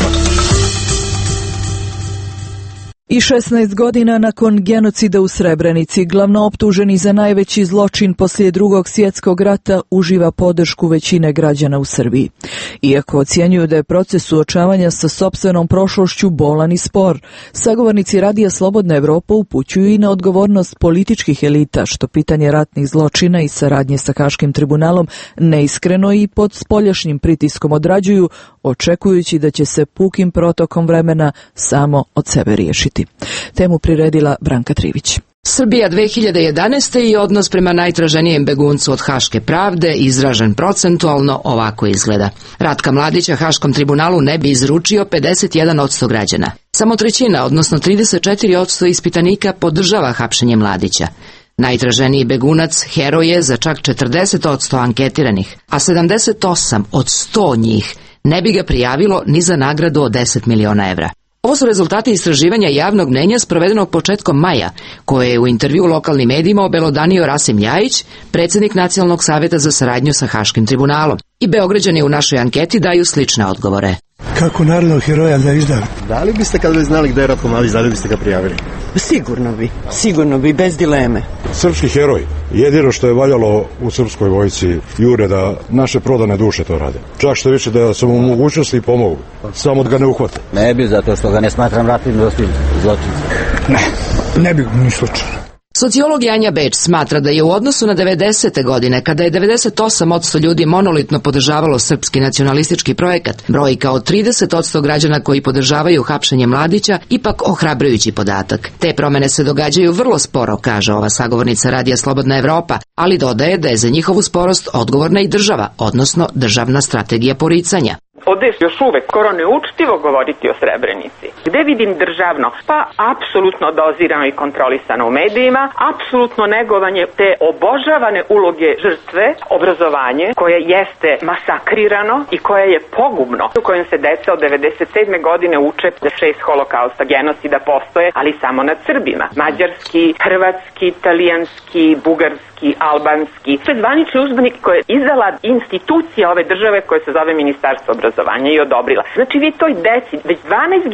I šesnaest godina nakon genocida u Srebrenici, glavno optuženi za najveći zločin poslije Drugog svjetskog rata uživa podršku većine građana u Srbiji. Iako ocjenjuju da je proces suočavanja sa sopstvenom prošlošću bolan i spor, sagovornici radija Slobodna Evropa upućuju i na odgovornost političkih elita, što pitanje ratnih zločina i saradnje sa Haškim tribunalom neiskreno i pod spoljašnjim pritiskom odrađuju, očekujući da će se pukim protokom vremena samo od sebe riješiti. Temu priredila Branka Trivić. Srbija dve hiljade jedanaeste i odnos prema najtraženijem beguncu od Haške pravde, izražen procentualno, ovako izgleda. Ratka Mladića Haškom tribunalu ne bi izručio pedeset jedan posto građana. Samo trećina, odnosno trideset četiri posto ispitanika podržava hapšenje Mladića. Najtraženiji begunac heroj je za čak četrdeset posto anketiranih, a sedamdeset osam od sto njih ne bi ga prijavilo ni za nagradu od deset miliona evra. Ovo su rezultati istraživanja javnog mnenja sprovedenog početkom maja, koje je u intervju lokalnim medijima obelodanio Rasim Ljajić, predsjednik Nacionalnog savjeta za saradnju sa Haškim tribunalom. I Beograđani u našoj anketi daju slične odgovore. Kako narodnog heroja da izdam? Da li biste, kad bi znali gde je Ratko Mladić, da li biste ga prijavili? Sigurno bi, sigurno bi, bez dileme. Srpski heroj. Jedino što je valjalo u srpskoj vojsci jure da naše prodane duše to rade. Čak što više da sam u mogućnosti i pomogu. Samo da ga ne uhvate. Ne bi, zato što ga ne smatram ratnim zločincem. Ne, ne bi ni slučajno. Sociolog Janja Beč smatra da je u odnosu na devedesete godine, kada je devedeset osam posto ljudi monolitno podržavalo srpski nacionalistički projekat, brojka od trideset posto građana koji podržavaju hapšenje Mladića ipak ohrabrujući podatak. Te promene se događaju vrlo sporo, kaže ova sagovornica radija Slobodna Evropa, ali dodaje da je za njihovu sporost odgovorna i država, odnosno državna strategija poricanja. Ovdje je još uvek skoro neučtivo govoriti o Srebrenici. Gde vidim državno? Pa apsolutno dozirano i kontrolisano u medijima, apsolutno negovanje te obožavane uloge žrtve, obrazovanje koje jeste masakrirano i koje je pogubno, u kojem se deca od devedeset sedme godine uče da šest holokausta, genocida postoje, ali samo nad Srbima. Mađarski, hrvatski, italijanski, bugarski, albanski. To je zvanični udžbenik koji je izdala institucija ove države koja se zove Ministarstvo obrazovanja i odobrila. Znači vi toj deci već dvanaest generacija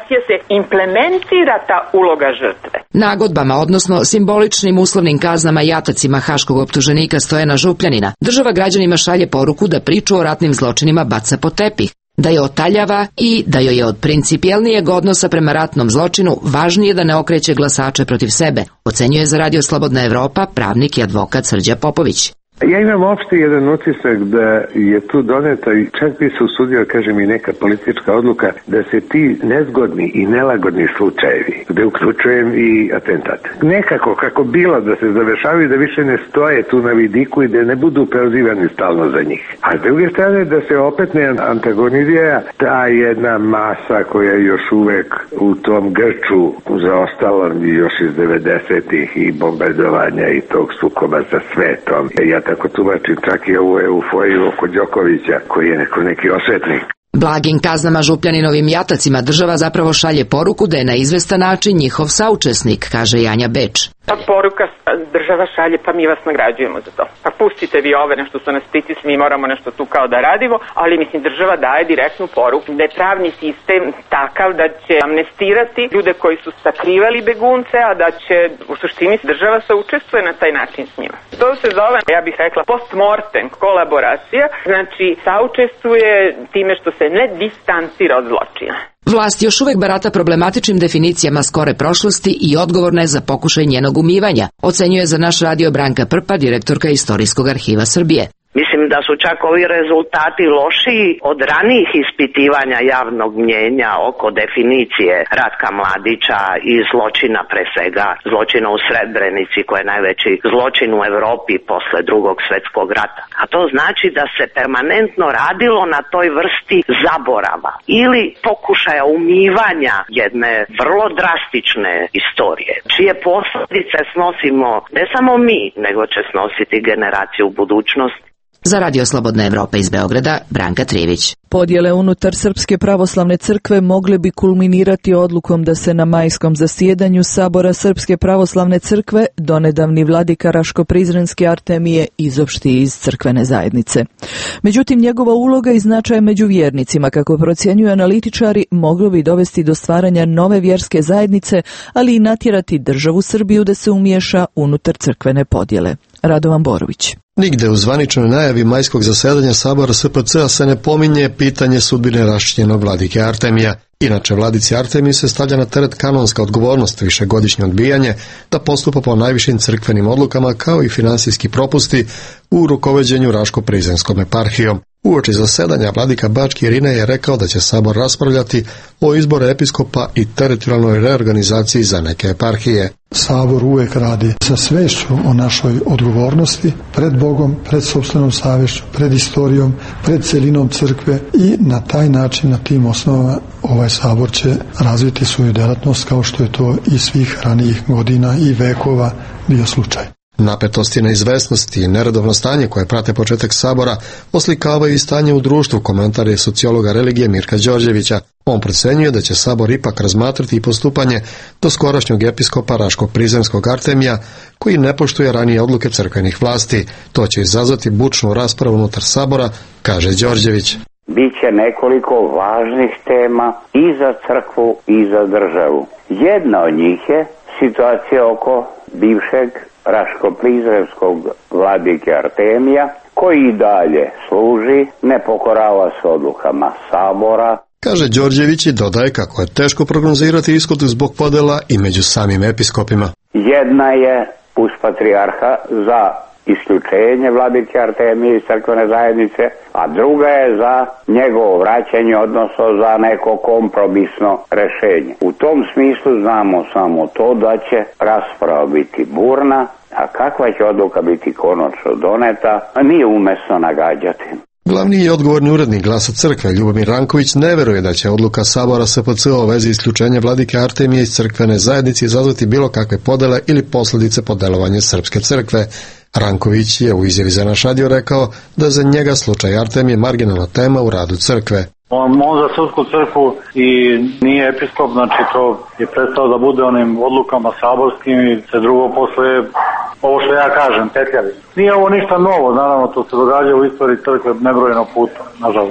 demokratije se implementira ta uloga žrtve. Nagodbama, odnosno simboličnim uslovnim kaznama i atacima haškog optuženika Stojana Župljanina, država građanima šalje poruku da priču o ratnim zločinima baca pod tepih, da je otaljava i da joj je od principijelnijeg odnosa prema ratnom zločinu važnije da ne okreće glasače protiv sebe, ocenjuje za Radio Slobodna Evropa pravnik i advokat Srđa Popović. Ja imam opšte jedan utisak da je tu doneta i čak bi se usudio, kažem, i neka politička odluka da se ti nezgodni i nelagodni slučajevi, gde uključujem i atentat, nekako kako bilo da se završavaju, da više ne stoje tu na vidiku i da ne budu prozivani stalno za njih. A s druge strane da se opet ne antagonizira ta jedna masa koja je još uvek u tom grču zaostala još iz devedesetih i bombardovanja i tog sukoba sa svetom. Ja tako tumačim čak i ovu euforiju oko Đokovića, koji je neko neki osvetnik. Blagim kaznama Župljaninovim jatacima država zapravo šalje poruku da je na izvestan način njihov saučesnik, kaže Janja Beč. Pa poruka država šalje, pa mi vas nagrađujemo za to. Pa pustite vi ove, nešto su nas pritisli, mi moramo nešto tu kao da radimo, ali mislim država daje direktnu poruku da je pravni sistem takav da će amnestirati ljude koji su sakrivali begunce, a da će u suštini država se učestvuje na taj način s njima. To se zove, ja bih rekla, postmortem kolaboracija, znači saučestvuje time što se ne distancira od zločina. Vlast još uvek barata problematičnim definicijama skore prošlosti i odgovorna je za pokušaj njenog umivanja, ocenjuje za naš radio Branka Prpa, direktorka Istorijskog arhiva Srbije. Mislim da su čak ovi rezultati lošiji od ranijih ispitivanja javnog mnjenja oko definicije Ratka Mladića i zločina, pre svega zločina u Srebrenici, koji je najveći zločin u Evropi posle drugog svjetskog rata. A to znači da se permanentno radilo na toj vrsti zaborava ili pokušaja umivanja jedne vrlo drastične istorije, čije posljedice snosimo ne samo mi, nego će snositi generacije u budućnosti. Za Radio Slobodna Evropa iz Beograda, Branka Trivić. Podjele unutar Srpske pravoslavne crkve mogle bi kulminirati odlukom da se na majskom zasjedanju Sabora Srpske pravoslavne crkve donedavni vladika Raško-Prizrenski Artemije izopšti iz crkvene zajednice. Međutim, njegova uloga i značaj među vjernicima, kako procjenjuju analitičari, moglo bi dovesti do stvaranja nove vjerske zajednice, ali i natjerati državu Srbiju da se umiješa unutar crkvene podjele. Radovan Borović. Nigde u zvaničnoj najavi majskog zasedanja Sabora S P C-a se ne pominje pitanje sudbine raščinjenog vladike Artemija. Inače, vladici Artemiju se stavlja na teret kanonska odgovornost, višegodišnje odbijanje da postupa po najvišim crkvenim odlukama, kao i finansijski propusti u rukovođenju Raško-Prizrenskom eparhijom. Uoči zasedanja vladika Bački Irine je rekao da će Sabor raspravljati o izboru episkopa i teritorijalnoj reorganizaciji za neke eparhije. Sabor uvek radi sa svešću o našoj odgovornosti pred Bogom, pred sopstvenom savješću, pred istorijom, pred celinom crkve i na taj način, na tim osnovama, ovaj Sabor će razviti svoju delatnost kao što je to i svih ranijih godina i vekova bio slučaj. Napetosti, neizvesnosti i neredovno stanje koje prate početak Sabora oslikavaju i stanje u društvu, komentar je sociologa religije Mirka Đorđevića. On procenjuje da će Sabor ipak razmatrati i postupanje do skorašnjeg episkopa Raško-Prizrenskog Artemija, koji ne poštuje ranije odluke crkvenih vlasti. To će izazvati bučnu raspravu unutar Sabora, kaže Đorđević. Biće nekoliko važnih tema i za crkvu i za državu. Jedna od njih je situacija oko bivšeg Raško-Prizrenskog vladike Artemija, koji i dalje služi, ne pokorava se odlukama Sabora. Kaže Đorđević i dodaje kako je teško prognozirati ishod zbog podela i među samim episkopima. Jedna je uz patrijarha za isključenje vladike Artemije iz crkvene zajednice, a druga je za njegovo vraćanje, odnosno za neko kompromisno rešenje. U tom smislu znamo samo to da će rasprava biti burna, a kakva će odluka biti konačno doneta, nije umesno nagađati. Glavni i odgovorni urednik Glasa crkve Ljubomir Ranković ne veruje da će odluka Sabora S P C o vezi isključenja vladike Artemije iz crkvene zajednice izazvati bilo kakve podele ili posljedice po delovanje Srpske crkve. Ranković je u izjavi za naš radio rekao da za njega slučaj Artemije marginalna tema u radu crkve. On, on za Srpsku crkvu i nije episkop, znači to je prestao da bude onim odlukama saborskim i se drugo posle, ovo što ja kažem, petljavi. Nije ovo ništa novo, naravno to se događa u istoriji crkve nebrojeno puta, nažalost.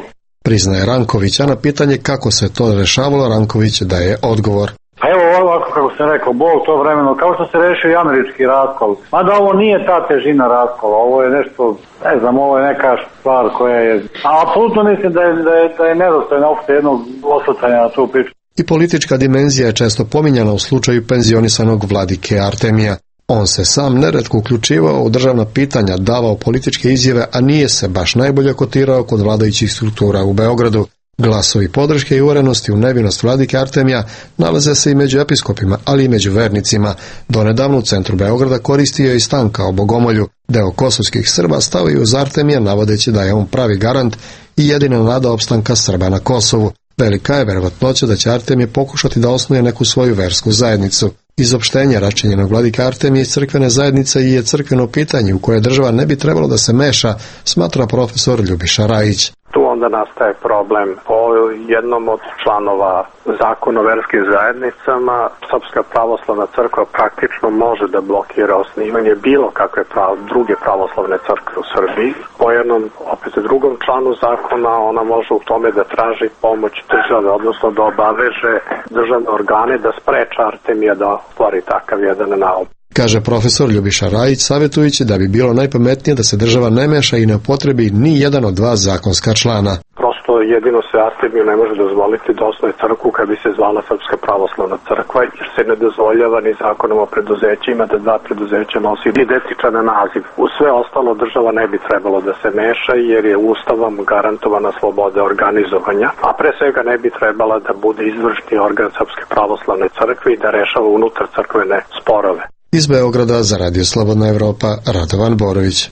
priznaje Ranković, a na pitanje kako se to rešavalo Ranković daje odgovor. Pa evo ovako kako sam rekao, Bog to vremeno, kao što se rešio i američki raskol. Mada ovo nije ta težina raskola, ovo je nešto, ne znam, ovo je neka stvar koja je, a apsolutno mislim da je, da je, da je nedostojno uopšte jednog osvrtanja na tu priču. I politička dimenzija je često pominjana u slučaju penzionisanog vladike Artemija. On se sam neretko uključivao u državna pitanja, davao političke izjave, a nije se baš najbolje kotirao kod vladajućih struktura u Beogradu. Glasovi podrške i uverenosti u nevinost vladike Artemija nalaze se i među episkopima, ali i među vernicima. Donedavno u centru Beograda koristio je i stan kao bogomolju. Deo kosovskih Srba stavio uz Artemija navodeći da je on pravi garant i jedina nada opstanka Srba na Kosovu. Velika je verovatnoća da će Artemije pokušati da osnuje neku svoju versku zajednicu. Izopštenje račenjenog vladike Artemije iz crkvene zajednice je crkveno pitanje u koje država ne bi trebalo da se meša, smatra profesor Ljubiša Rajić. Tu onda nastaje problem. Po jednom od članova zakona o verskim zajednicama, Srpska pravoslavna crkva praktično može da blokira osnivanje bilo kakve prav, druge pravoslavne crkve u Srbiji. Po jednom, opet drugom članu zakona, ona može u tome da traži pomoć države, odnosno da obaveže državne organe da spreče Artemija da stvori takav jedan naop. Kaže profesor Ljubiša Rajić, savjetujući da bi bilo najpametnije da se država ne meša i ne upotrebi ni jedan od dva zakonska člana. Prosto jedino se Artemiju ne može dozvoliti da osnuje crkvu kad bi se zvala Srpska pravoslavna crkva, jer se ne dozvoljava ni zakonom o preduzećima da dva preduzeća nosi identičan naziv. U sve ostalo država ne bi trebalo da se meša jer je Ustavom garantovana sloboda organizovanja, a pre svega ne bi trebala da bude izvršni organ Srpske pravoslavne crkve i da rešava unutar crkvene sporove. Iz Beograda za Radio Slobodna Evropa, Radovan Borović.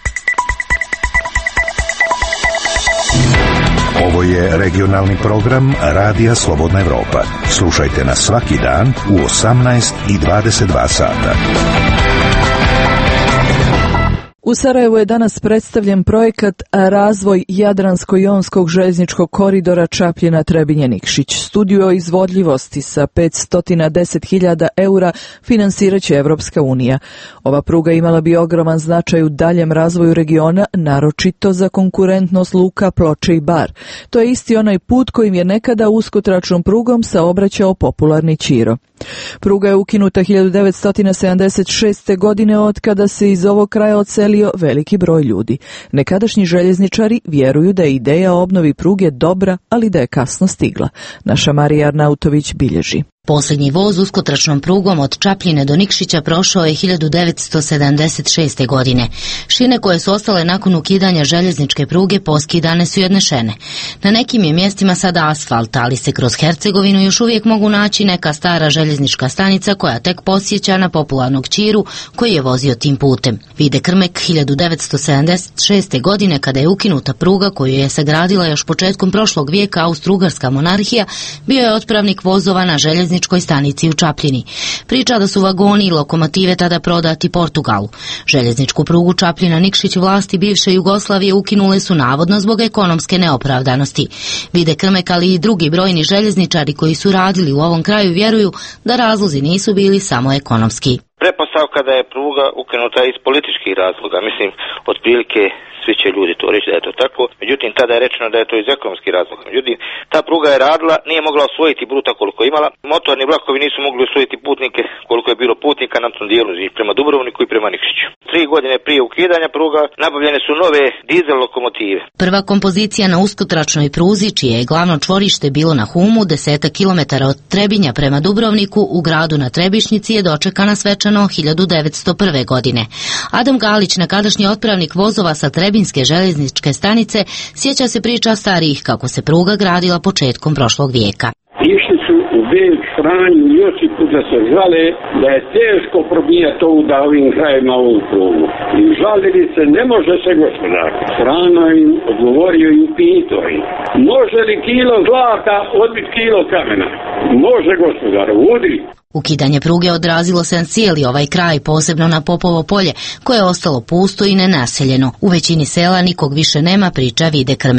Ovo je regionalni program Radija Slobodna Evropa. Slušajte nas svaki dan u osamnaest i dvadeset dva sata. U Sarajevu je danas predstavljen projekat Razvoj Jadransko-jonskog željezničkog koridora Čapljina-Trebinje-Nikšić. Studiju o izvodljivosti sa petsto deset hiljada eura finansirat će Evropska unija. Ova pruga imala bi ogroman značaj u daljem razvoju regiona, naročito za konkurentnost luka Ploče i Bar. To je isti onaj put kojim je nekada uskotračnom prugom saobraćao popularni Ćiro. Pruga je ukinuta hiljadu devetsto sedamdeset šeste. godine od kada se iz ovog kraja odselio veliki broj ljudi. Nekadašnji željezničari vjeruju da je ideja o obnovi pruge dobra, ali da je kasno stigla. Naša Marija Arnautović bilježi. Posljednji voz uskotračnom prugom od Čapljine do Nikšića prošao je hiljadu devetsto sedamdeset šeste. godine. Šine koje su ostale nakon ukidanja željezničke pruge poskidane su i odnešene. Na nekim je mjestima sada asfalt, ali se kroz Hercegovinu još uvijek mogu naći neka stara željeznička stanica koja tek podsjeća na popularnog Ćiru koji je vozio tim putem. Vide Krmek hiljadu devetsto sedamdeset šeste. godine kada je ukinuta pruga koju je sagradila još početkom prošlog vijeka Austro-Ugarska monarhija, bio je otpravnik vozova na željezničkoj stanici u Čapljini. Priča da su vagoni i lokomotive tada prodati Portugalu. Željezničku prugu Čapljina-Nikšić vlasti bivše Jugoslavije ukinule su navodno zbog ekonomske neopravdanosti. Vide Krmek, ali i drugi brojni željezničari koji su radili u ovom kraju vjeruju da razlozi nisu bili samo ekonomski. Pretpostavka da je pruga ukinuta iz političkih razloga, mislim, otprilike svi će ljudi to reći da je to tako, međutim tada je rečeno da je to iz ekonomskih razloga. Međutim, ta pruga je radila, nije mogla osvojiti bruta koliko je imala, motorni vlakovi nisu mogli osvojiti putnike koliko je bilo putnika na tom dijelu, i prema Dubrovniku i prema Nikšiću. Tri godine prije ukidanja pruga nabavljene su nove dizel lokomotive. Prva kompozicija na uskotračnoj pruzi, čije je glavno čvorište bilo na Humu, desetak kilometara od Trebinja prema Dubrovniku u gradu na Trebišnjici, je dočekana svečano hiljadu devetsto prve. godine. Adam Galić, nekadašnji otpravnik vozova sa Trebinske željezničke stanice, sjeća se priča starijih kako se pruga gradila početkom prošlog vijeka. Išli su u Beg, Franju, Josipu da se žale da je teško probijati ovu da ovim krajima ovu prugu. I žalili se, ne može se gospodar. Frano im odgovorio i upito im. Može li kilo zlata odbiti kilo kamena? Može gospodar, udri. Ukidanje pruge odrazilo se na cijeli ovaj kraj, posebno na Popovo polje, koje je ostalo pusto i nenaseljeno. U većini sela nikog više nema, priča Vide Krmek.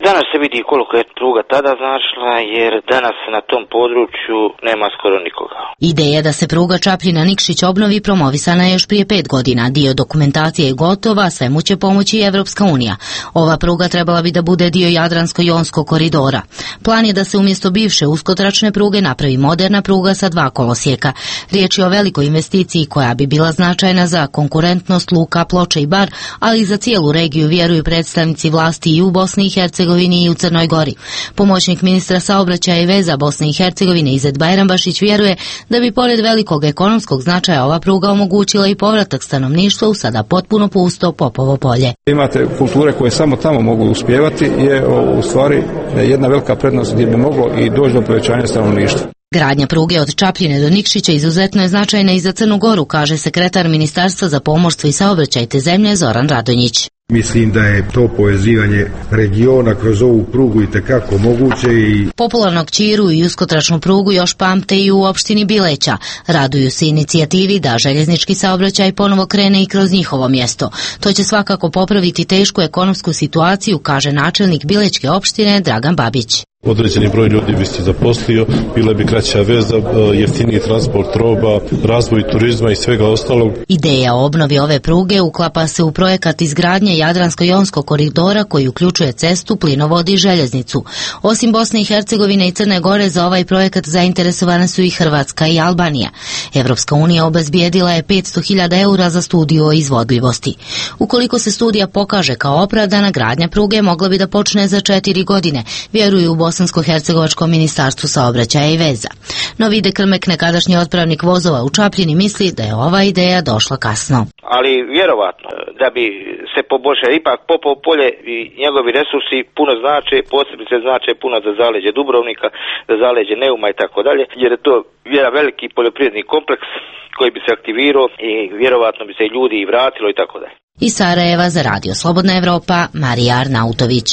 Danas se vidi koliko je pruga tada značila, jer danas na tom području nema skoro nikoga. Ideja da se pruga Čapljina-Nikšić obnovi promovisana je još prije pet godina. Dio dokumentacije je gotova, svemu će pomoći i Evropska unija. Ova pruga trebala bi da bude dio Jadransko-Jonskog koridora. Plan je da se umjesto bivše uskotračne pruge napravi moderna pruga sa dva kolosijeka. Riječ je o velikoj investiciji koja bi bila značajna za konkurentnost luka Ploče i Bar, ali i za cijelu regiju, vjeruju predstavnici vlasti i u Bosni i Hercegovini i u Crnoj Gori. Pomoćnik ministra saobraćaja i veza Bosne i Hercegovine Izet Bajrambašić vjeruje da bi pored velikog ekonomskog značaja ova pruga omogućila i povratak stanovništva u sada potpuno pusto Popovo polje. Imate kulture koje samo tamo mogu uspjevati, je u stvari jedna velika prednost gdje bi moglo i doći do povećanja stanovništva. Gradnja pruge od Čapljine do Nikšića izuzetno je značajna i za Crnu Goru, kaže sekretar Ministarstva za pomorstvo i saobraćaj te zemlje Zoran Radonjić. Mislim da je to povezivanje regiona kroz ovu prugu itekako moguće i... Popularnog Ćiru i uskotračnu prugu još pamte i u opštini Bileća. Raduju se inicijativi da željeznički saobraćaj ponovo krene i kroz njihovo mjesto. To će svakako popraviti tešku ekonomsku situaciju, kaže načelnik Bilećke opštine Dragan Babić. Određeni broj ljudi bi se zaposlio, bila bi kraća veza, jeftiniji transport roba, razvoj turizma i svega ostalog. Ideja o obnovi ove pruge uklapa se u projekat izgradnje Jadransko-Jonskog koridora koji uključuje cestu, plinovod i željeznicu. Osim Bosne i Hercegovine i Crne Gore, za ovaj projekat zainteresovane su i Hrvatska i Albanija. Evropska unija obezbijedila je petsto hiljada eura za studiju o izvodljivosti. Ukoliko se studija pokaže kao opravdana, gradnja pruge mogla bi da počne za četiri godine, vjeruju u Bosansko-hercegovačkom ministarstvu saobraćaja i veza. No Vide Krmek, nekadašnji otpravnik vozova u Čapljini, misli da je ova ideja došla kasno. Ali vjerovatno da bi se poboljšalo, ipak Popovo polje i njegovi resursi puno znače, posebice znače puno za zaleđe Dubrovnika, za zaleđe Neuma i tako dalje, jer je to jedan veliki poljoprivredni kompleks koji bi se aktivirao i vjerovatno bi se ljudi i vratilo i tako dalje. Iz Sarajeva za Radio Slobodna Evropa, Marija Arnautović.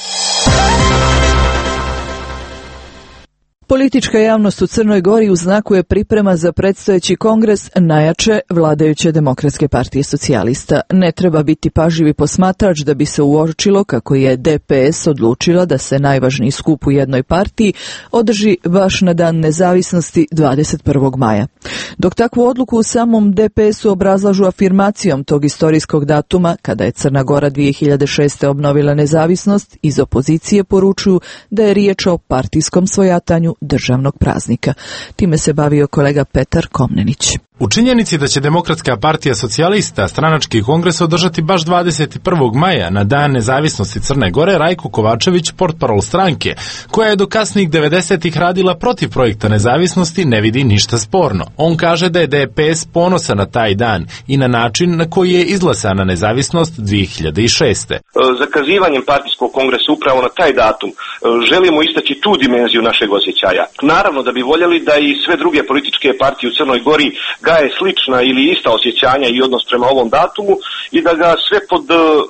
Politička javnost u Crnoj Gori u znaku je priprema za predstojeći kongres najjače vladajuće Demokratske partije socijalista. Ne treba biti pažljivi posmatrač da bi se uočilo kako je D P S odlučila da se najvažniji skup u jednoj partiji održi baš na dan nezavisnosti dvadeset prvog maja. Dok takvu odluku u samom D P S-u obrazlažu afirmacijom tog istorijskog datuma, kada je Crna Gora dvije hiljade šeste. obnovila nezavisnost, iz opozicije poručuju da je riječ o partijskom svojatanju državnog praznika. Time se bavio kolega Petar Komnenić. U činjenici da će Demokratska partija socijalista stranački kongres održati baš dvadeset prvog maja na dan nezavisnosti Crne Gore, Rajko Kovačević, portparol stranke, koja je do kasnih devedesetih radila protiv projekta nezavisnosti, ne vidi ništa sporno. On kaže da je D P S ponosan na taj dan i na način na koji je izglasana nezavisnost dvije hiljade šeste. Zakazivanjem partijskog kongresa upravo na taj datum želimo istaći tu dimenziju našeg osjećaja. Naravno da bi voljeli da i sve druge političke partije u Crnoj Gori gaje slična ili ista osjećanja i odnos prema ovom datumu i da ga sve pod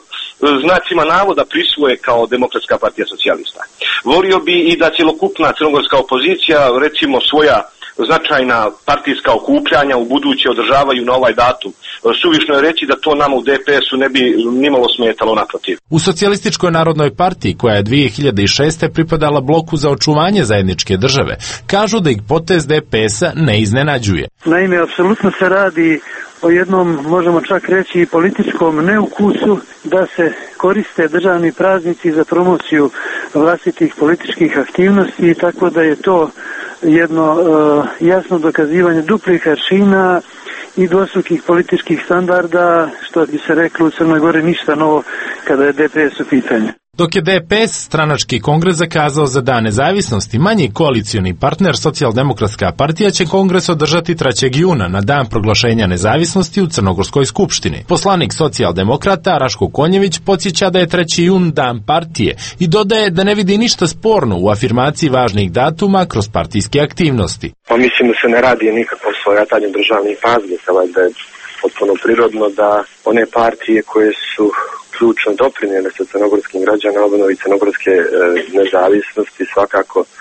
znacima navoda prisvoje kao Demokratska partija socijalista. Volio bi i da cjelokupna crnogorska opozicija, recimo svoja značajna partijska okupljanja u buduće održavaju na ovaj datum. Suvišno je reći da to nama u D P S-u ne bi nimalo smetalo, naprotiv. U Socijalističkoj narodnoj partiji, koja je dvije hiljade šeste. pripadala bloku za očuvanje zajedničke države, kažu da ih potez D P S-a ne iznenađuje. Naime, apsolutno se radi o jednom, možemo čak reći, političkom neukusu da se koriste državni praznici za promociju vlastitih političkih aktivnosti, tako da je to jedno uh, jasno dokazivanje duplih aršina i dvostrukih političkih standarda, što bi se reklo u Crnoj Gori ništa novo kada je D P S u pitanju. Dok je D P S stranački kongres zakazao za dan nezavisnosti, manji koalicioni partner Socijaldemokratska partija će kongres održati trećeg juna na dan proglašenja nezavisnosti u Crnogorskoj skupštini. Poslanik Socijaldemokrata Raško Konjević podsjeća da je treći jun dan partije i dodaje da ne vidi ništa sporno u afirmaciji važnih datuma kroz partijske aktivnosti. Pa mislim da se ne radi nikakvo svojatanje državnih praznika, valjda je potpuno prirodno da one partije koje su ključno doprinijele sa crnogorskim građanima obnovi crnogorske e, nezavisnosti svakako se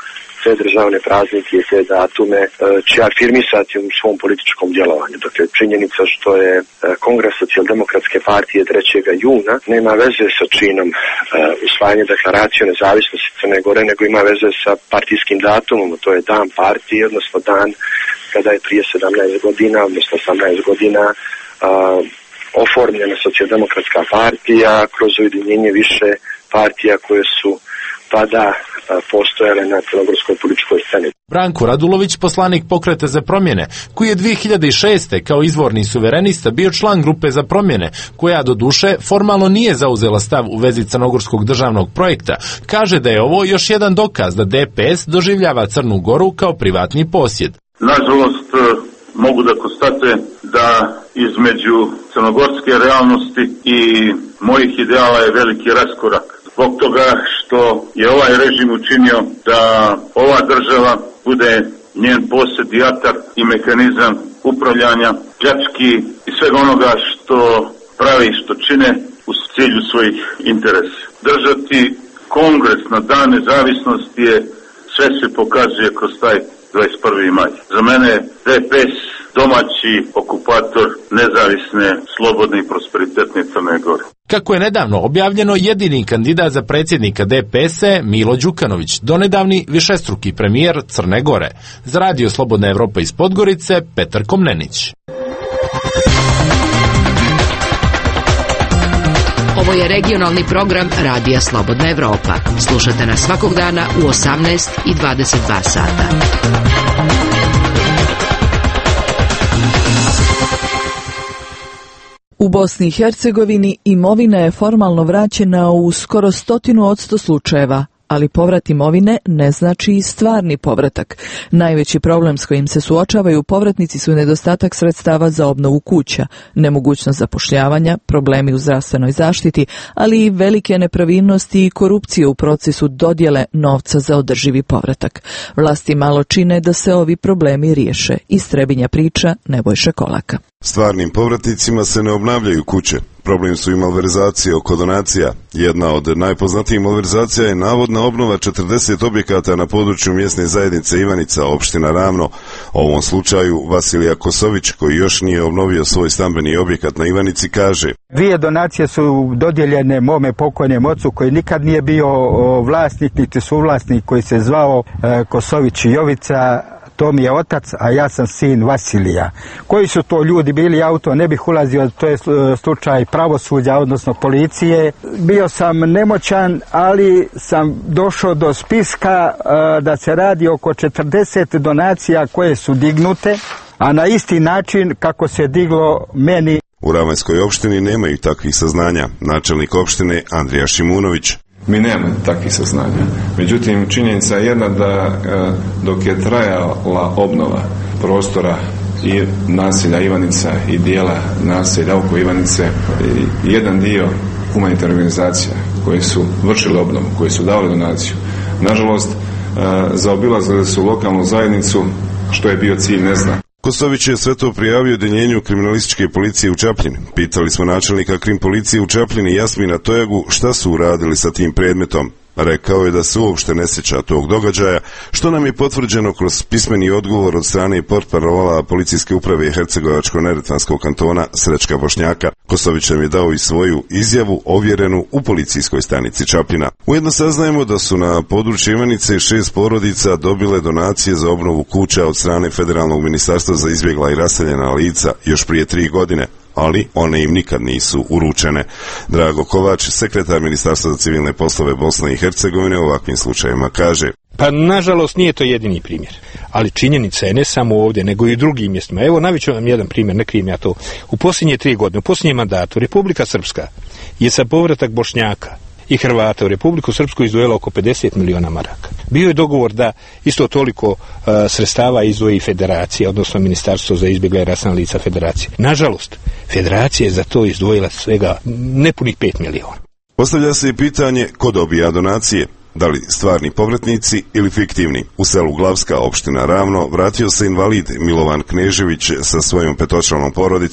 te državne praznike i te datume će afirmisati u svom političkom djelovanju. Dakle, činjenica što je Kongres Socijaldemokratske partije trećeg juna nema veze sa činom usvajanja deklaracije o nezavisnosti Crne Gore, nego ima veze sa partijskim datumom, to je dan partije, odnosno dan kada je prije sedamnaest godina, odnosno osamnaest godina uh, oformljena Socijaldemokratska partija kroz ujedinjenje više partija koje su tada uh, postojale na crnogorskoj političkoj sceni. Branko Radulović, poslanik Pokreta za promjene, koji je dvije hiljade šeste kao izvorni suverenista bio član grupe za promjene, koja doduše formalno nije zauzela stav u vezi crnogorskog državnog projekta, kaže da je ovo još jedan dokaz da D P S doživljava Crnu Goru kao privatni posjed. Nažalost, mogu da konstatujem da između crnogorske realnosti i mojih ideala je veliki raskorak. Zbog toga što je ovaj režim učinio da ova država bude njen posjed i atar i mehanizam upravljanja, pljački i svega onoga što pravi, što čine u cilju svojih interesa. Držati kongres na dan nezavisnosti je, sve se pokazuje kroz taj dvadeset prvi maj. Za mene D P S domaći okupator nezavisne, slobodne i prosperitetne Crne Gore. Kako je nedavno objavljeno, jedini kandidat za predsjednika D P S je Milo Đukanović, donedavni višestruki premijer Crne Gore. Za Radio Slobodna Evropa iz Podgorice, Petar Komnenić. Ovo je regionalni program Radija Slobodna Evropa. Slušate nas svakog dana u osamnaest i dvadeset dva sata. U Bosni i Hercegovini imovina je formalno vraćena u skoro stotinu odsto slučajeva, ali povrat imovine ne znači i stvarni povratak. Najveći problem s kojim se suočavaju povratnici su nedostatak sredstava za obnovu kuća, nemogućnost zapošljavanja, problemi u zdravstvenoj zaštiti, ali i velike nepravilnosti i korupcije u procesu dodjele novca za održivi povratak. Vlasti malo čine da se ovi problemi riješe. Iz Trebinja priča Nebojša Kolaka. Stvarnim povratnicima se ne obnavljaju kuće. Problem su i malverzacije oko donacija. Jedna od najpoznatijih malverzacija je navodna obnova četrdeset objekata na području mjesne zajednice Ivanica, opština Ravno. U ovom slučaju Vasilija Kosović, koji još nije obnovio svoj stambeni objekat na Ivanici, kaže: Dvije donacije su dodijeljene mome pokojnom ocu, koji nikad nije bio vlasnik niti suvlasnik, koji se zvao Kosović Jovica. To mi je otac, a ja sam sin Vasilija. Koji su to ljudi bili, ja u to ne bih ulazio, to je slučaj pravosuđa, odnosno policije. Bio sam nemoćan, ali sam došao do spiska da se radi oko četrdeset donacija koje su dignute, a na isti način kako se diglo meni. U Ravanjskoj opštini nemaju takvih saznanja. Načelnik opštine Andrija Šimunović: Mi nemamo takvih saznanja. Međutim, činjenica je jedna da dok je trajala obnova prostora i naselja Ivanica i dijela naselja oko Ivanice, jedan dio humanitarnih organizacija koje su vršile obnovu, koje su davale donaciju, nažalost, zaobilazile su lokalnu zajednicu, što je bio cilj ne zna. Kosović je sve to prijavio Odeljenju kriminalističke policije u Čapljini. Pitali smo načelnika krim policije u Čapljini Jasmina Tojagu šta su uradili sa tim predmetom. Rekao je da se uopšte ne sjeća tog događaja, što nam je potvrđeno kroz pismeni odgovor od strane portparola policijske uprave Hercegovačko-neretvanskog kantona Srećka Bošnjaka. Kosović nam je dao i svoju izjavu ovjerenu u policijskoj stanici Čapljina. Ujedno saznajemo da su na području Ivanice šest porodica dobile donacije za obnovu kuća od strane Federalnog ministarstva za izbjegla i raseljena lica još prije tri godine, ali one im nikad nisu uručene. Drago Kovač, sekretar Ministarstva za civilne poslove Bosne i Hercegovine, u ovakvim slučajevima kaže: Pa nažalost nije to jedini primjer, ali činjenica je ne samo ovdje, nego i u drugim mjestima. Evo naviću vam jedan primjer, ne krijem ja to. U posljednje tri godine, u posljednjem mandatu, Republika Srpska je za povratak Bošnjaka i Hrvata u Republiku Srpsku izdvojila oko pedeset miliona maraka. Bio je dogovor da isto toliko uh, sredstava izdvoji federacija, odnosno Ministarstvo za izbjegla i raseljena lica federacije. Nažalost, federacija je za to izdvojila svega nepunih pet miliona. Postavlja se i pitanje ko dobija donacije. Da li stvarni povratnici ili fiktivni? U selu Glavska, opština Ravno, vratio se invalid Milovan Knežević sa svojom petočlanom porodicom.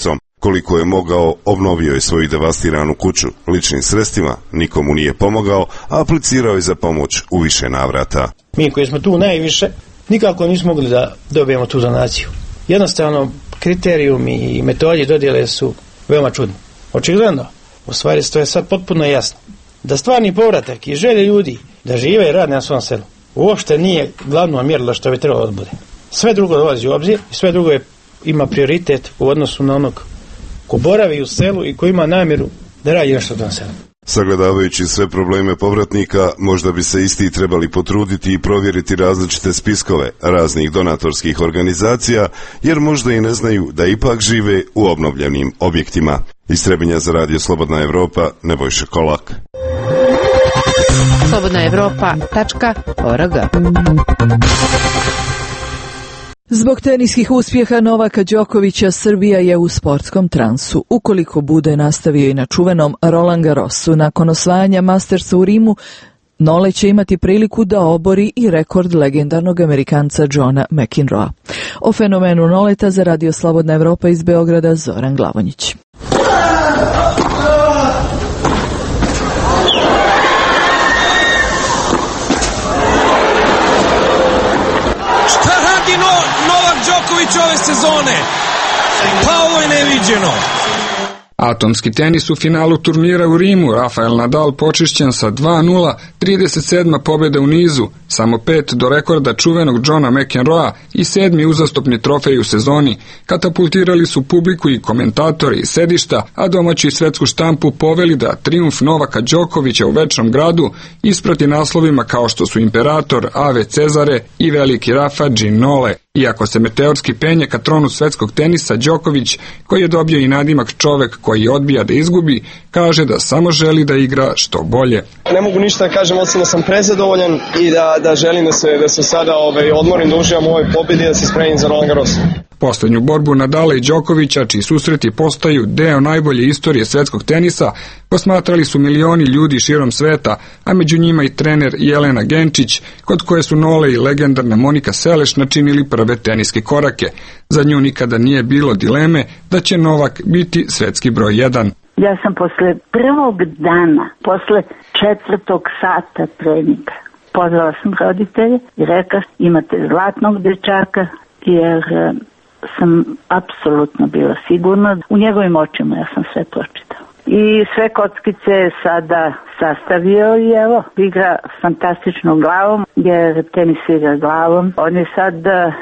Koliko je mogao, obnovio je svoju devastiranu kuću. Ličnim sredstvima nikomu nije pomogao, a aplicirao je za pomoć u više navrata. Mi koji smo tu najviše, nikako nismo mogli da dobijemo tu donaciju. Jednostavno, kriterijumi i metodi dodjele su veoma čudni. Očigledno, u stvari to je sad potpuno jasno, da stvarni povratak i želje ljudi da žive i rade na svom selu uopšte nije glavno mjerilo što bi trebalo da bude. Sve drugo dolazi u obzir i sve drugo je, ima prioritet u odnosu na onog ko boravi u selu i ko ima namjeru da radi nešto u tom selu. Sagledavajući sve probleme povratnika, možda bi se isti trebali potruditi i provjeriti različite spiskove raznih donatorskih organizacija, jer možda i ne znaju da ipak žive u obnovljenim objektima. Iz Trebinja za Radio Slobodna Evropa, Nebojša Kolak. slobodna evropa tačka org. Zbog teniskih uspjeha Novaka Đokovića Srbija je u sportskom transu. Ukoliko bude nastavio i na čuvenom Roland Garrosu nakon osvajanja Mastersa u Rimu, Nole će imati priliku da obori i rekord legendarnog Amerikanca Johna McEnroea. O fenomenu Noleta za Radio Slobodna Evropa iz Beograda Zoran Glavonjić. Ove sezone. Pa ovo je neviđeno. Atomski tenis u finalu turnira u Rimu, Rafael Nadal počišćen sa dva nula, trideset sedma pobjeda u nizu, samo pet do rekorda čuvenog Johna McEnroea i sedmi uzastopni trofej u sezoni. Katapultirali su publiku i komentatori iz sedišta, a domaći svetsku štampu poveli da trijumf Novaka Đokovića u večnom gradu isprati naslovima kao što su Imperator, Ave Cezare i Veliki Rafa Ginole. Iako se meteorski penje ka tronu svetskog tenisa, Đoković, koji je dobio i nadimak čovek koji odbija da izgubi, kaže da samo želi da igra što bolje. Ne mogu ništa da kažem, osim da sam prezadovoljan i da, da želim da se, da se sada ovaj, odmorim, da uživam u ovoj pobjedi i da se spremim za Roland Garros. Poslednju borbu Nadala i Đokovića, čiji susreti postaju deo najbolje istorije svetskog tenisa, posmatrali su milioni ljudi širom sveta, a među njima i trener Jelena Genčić, kod koje su Nole i legendarna Monika Seleš načinili prve teniske korake. Za nju nikada nije bilo dileme da će Novak biti svetski broj jedan. Ja sam posle prvog dana, posle četvrtog sata treninga, pozvala sam roditelje i rekla imate zlatnog dečaka, jer sam apsolutno bila sigurna. U njegovim očima ja sam sve pročitala. I sve kockice je sada sastavio i evo, igra fantastično glavom, jer tenis igra glavom. On je sad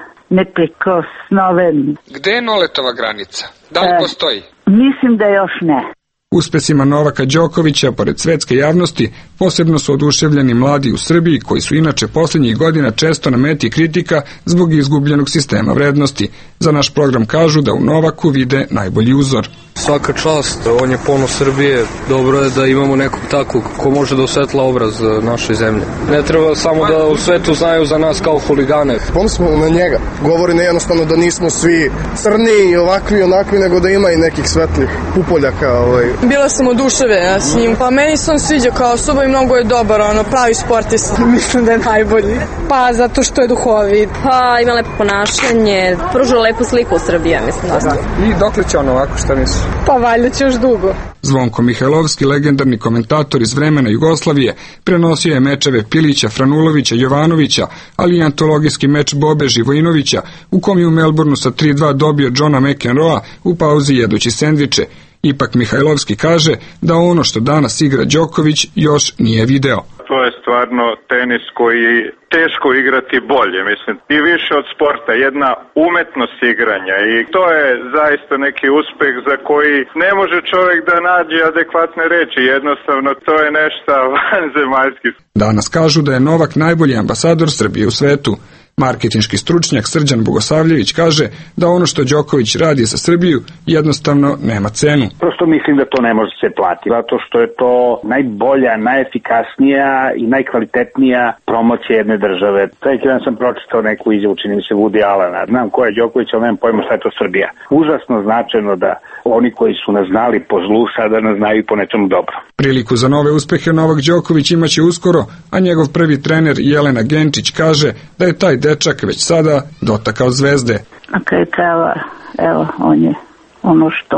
neprikosnoven. Gde je Noletova granica? Da li postoji? Mislim da još ne. Uspesima Novaka Đokovića, pored svetske javnosti, posebno su oduševljeni mladi u Srbiji, koji su inače posljednjih godina često na meti kritika zbog izgubljenog sistema vrednosti. Za naš program kažu da u Novaku vide najbolji uzor. Svaka čast, on je ponos Srbije, dobro je da imamo nekog takvog ko može da osvetla obraz naše zemlje. Ne treba samo da u svetu znaju za nas kao huligane. Ponos smo na njega, govori ne jednostavno da nismo svi crni i ovakvi i onakvi, nego da ima i nekih svetlih pupoljaka. Ovaj. Bila sam oduševljena s njim, pa meni se on sviđa kao osoba i mnogo je dobar, ono, pravi sportista, mislim da je najbolji. Pa zato što je duhovit. Pa ima lepo ponašanje, pruža lepu sliku u Srbiji, mislim da. I dokle će on ovako, šta misliš? Pa valjda će još dugo. Zvonko Mihajlovski, legendarni komentator iz vremena Jugoslavije, prenosio je mečeve Pilića, Franulovića, Jovanovića, ali i antologijski meč Bobe Živojinovića, u kom je u Melbourneu sa tri dva dobio Johna McEnroea u pauzi jedući sendviče. Ipak Mihajlovski kaže da ono što danas igra Đoković još nije video. To je stvarno tenis koji teško igrati bolje, mislim, i više od sporta, jedna umetnost igranja i to je zaista neki uspeh za koji ne može čovjek da nađe adekvatne reči, jednostavno to je nešto vanzemaljski. Danas kažu da je Novak najbolji ambasador Srbije u svetu. Marketinški stručnjak Srđan Bogosavljević kaže da ono što Đoković radi za Srbiju jednostavno nema cenu. Prosto mislim da to ne može se platiti, zato što je to najbolja, najefikasnija i najkvalitetnija promocija jedne države. Treći dan sam pročitao neku izjavu, čini mi se Woody Allena. Znam ko je Đoković, ali nemam pojma šta je to Srbija. Užasno značajno da oni koji su nas znali po zlu sada nas znaju po nečemu dobro. Priliku za nove uspehe Novak Đoković imaće uskoro, a njegov prvi trener Jelena Genčić kaže da je taj dečak već sada dotakao zvezde. Na kraju krajeva, evo, on je ono što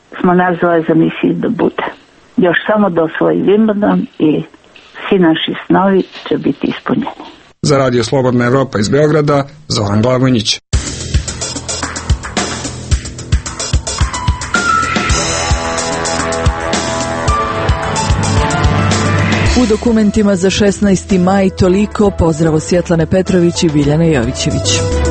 smo nazvali za misiju da bude. Još samo da osvoji Wimbledon i svi naši snovi će biti ispunjeni. Za Radio Slobodna Evropa iz Beograda, Zoran Glavonjić. U dokumentima za šesnaesti maj toliko. Pozdrav od Svjetlane Petrović i Biljane Jovićević.